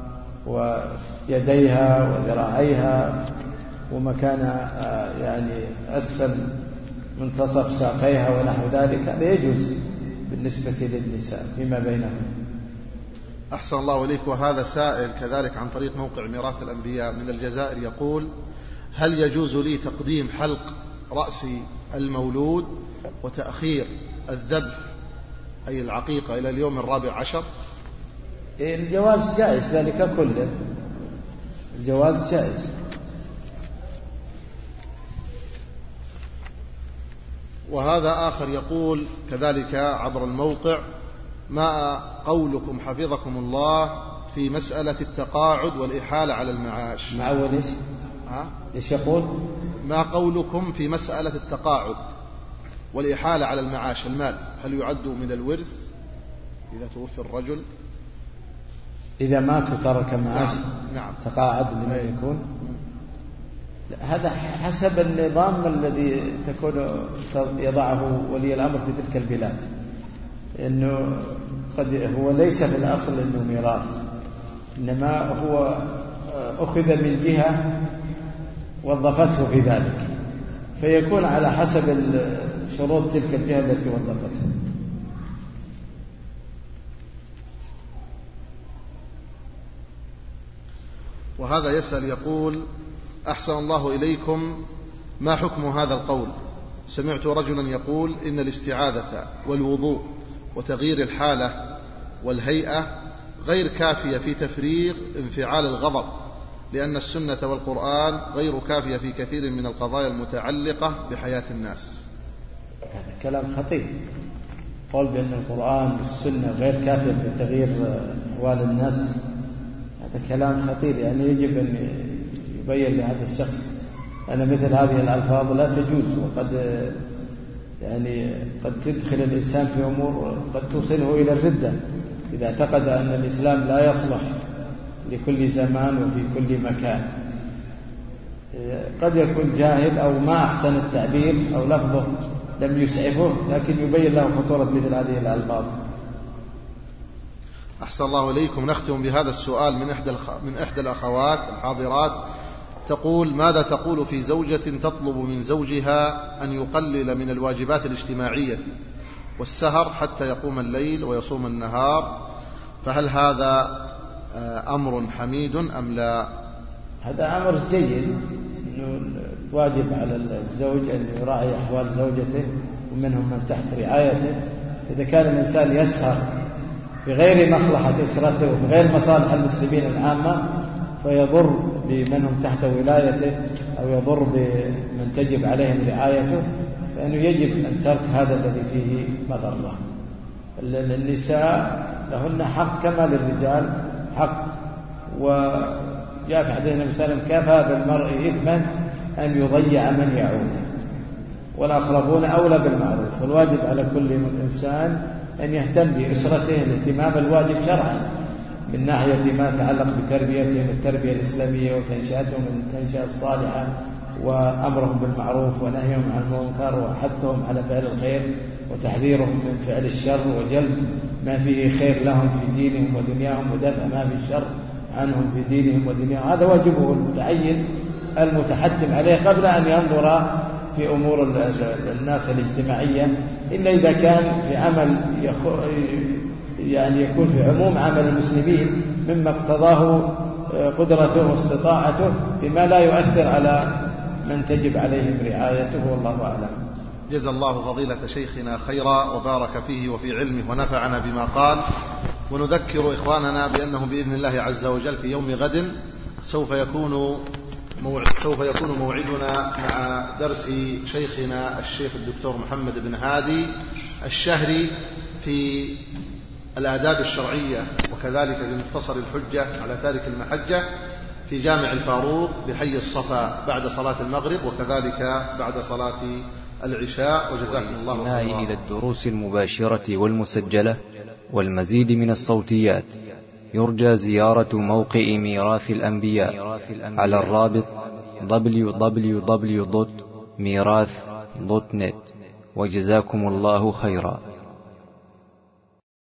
ويديها وذراعيها ومكان يعني أسفل منتصف ساقيها ونحو ذلك، هذا يجوز بالنسبة للنساء فيما بينهم. أحسن الله إليك. وهذا سائل كذلك عن طريق موقع ميراث الأنبياء من الجزائر يقول: هل يجوز لي تقديم حلق رأس المولود وتأخير الذبح أي العقيقة إلى اليوم 14؟ الجواز جائز ذلك كله، الجواز جائز. وهذا آخر يقول كذلك عبر الموقع: ما قولكم حفظكم الله في مسألة التقاعد والإحالة على المعاش؟ مع أول إيش؟ إيش يقول؟ ما قولكم في مسألة التقاعد والإحالة على المعاش، المال هل يعد من الورث إذا توفي الرجل؟ إذا مات وترك معاش نعم. تقاعد لمن يكون؟ هذا حسب النظام الذي تكون يضعه ولي الأمر في تلك البلاد، إنه قد هو ليس في الأصل إنه ميراث، إنما هو أخذ من جهة وظفته في ذلك، فيكون على حسب شروط تلك الجهة التي وظفته. وهذا يسأل يقول: أحسن الله إليكم، ما حكم هذا القول؟ سمعت رجلا يقول إن الاستعاذة والوضوء وتغيير الحالة والهيئة غير كافية في تفريغ انفعال الغضب، لأن السنة والقرآن غير كافية في كثير من القضايا المتعلقة بحياة الناس. هذا كلام خطير، قول بأن القرآن والسنة غير كافية في تغيير أحوال الناس، هذا كلام خطير. يعني يجب أن يبين لهذا الشخص أن مثل هذه الألفاظ لا تجوز، وقد يعني قد تدخل الإنسان في أمور قد توصله إلى الردة إذا اعتقد أن الإسلام لا يصلح لكل زمان وفي كل مكان. قد يكون جاهل أو ما أحسن التعبير أو لفظه لم يسعفه، لكن يبين له خطورة مثل هذه الألفاظ. أحسن الله إليكم. نختم بهذا السؤال من إحدى الأخوات الحاضرات، تقول: ماذا تقول في زوجة تطلب من زوجها أن يقلل من الواجبات الاجتماعية والسهر حتى يقوم الليل ويصوم النهار، فهل هذا أمر حميد أم لا؟ هذا أمر جيد، إنه واجب على الزوج أن يراعي أحوال زوجته ومنهم من تحت رعايته. إذا كان الإنسان يسهر بغير مصلحة أسرته وبغير مصالح المسلمين العامة فيضر بمن هم تحت ولايته أو يضر بمن تجب عليهم رعايته، فإنه يجب أن ترك هذا الذي فيه مضرة. النساء لهن حق كما للرجال حق، وجاء في حديث النبي صلى الله عليه وسلم: كفى بالمرء إثما أن يضيع من يعود، والأقربون أولى بالمعروف. والواجب على كل إنسان أن يهتم بأسرته الاهتمام الواجب شرعا، من ناحية ما يتعلق بتربيتهم التربية الإسلامية وتنشئتهم التنشئة الصالحة وأمرهم بالمعروف ونهيهم عن المنكر وحثهم على فعل الخير وتحذيرهم من فعل الشر وجلب ما فيه خير لهم في دينهم ودنياهم ودفع ما فيه الشر عنهم في دينهم ودنياهم. هذا واجبه المتعين المتحتم عليه قبل أن ينظر في أمور الناس الاجتماعية، إلا إذا كان في عمل يعني يكون في عموم عمل المسلمين مما اقتضاه قدرته واستطاعته بما لا يؤثر على من تجب عليهم رعايته، والله أعلم. جزا الله فضيلة شيخنا خيرا وبارك فيه وفي علمه ونفعنا بما قال. ونذكر إخواننا بأنه بإذن الله عز وجل في يوم غد سوف يكون موعدنا مع درس شيخنا الشيخ الدكتور محمد بن هادي الشهري في الآداب الشرعية وكذلك في مختصر الحجة على تارك المحجة في جامع الفاروق بحي الصفا بعد صلاة المغرب وكذلك بعد صلاة العشاء. وجزاكم الله خيرا. إلى الدروس المباشرة والمسجلة والمزيد من الصوتيات يرجى زيارة موقع ميراث الأنبياء على الرابط www.mirath.net. وجزاكم الله خيرا.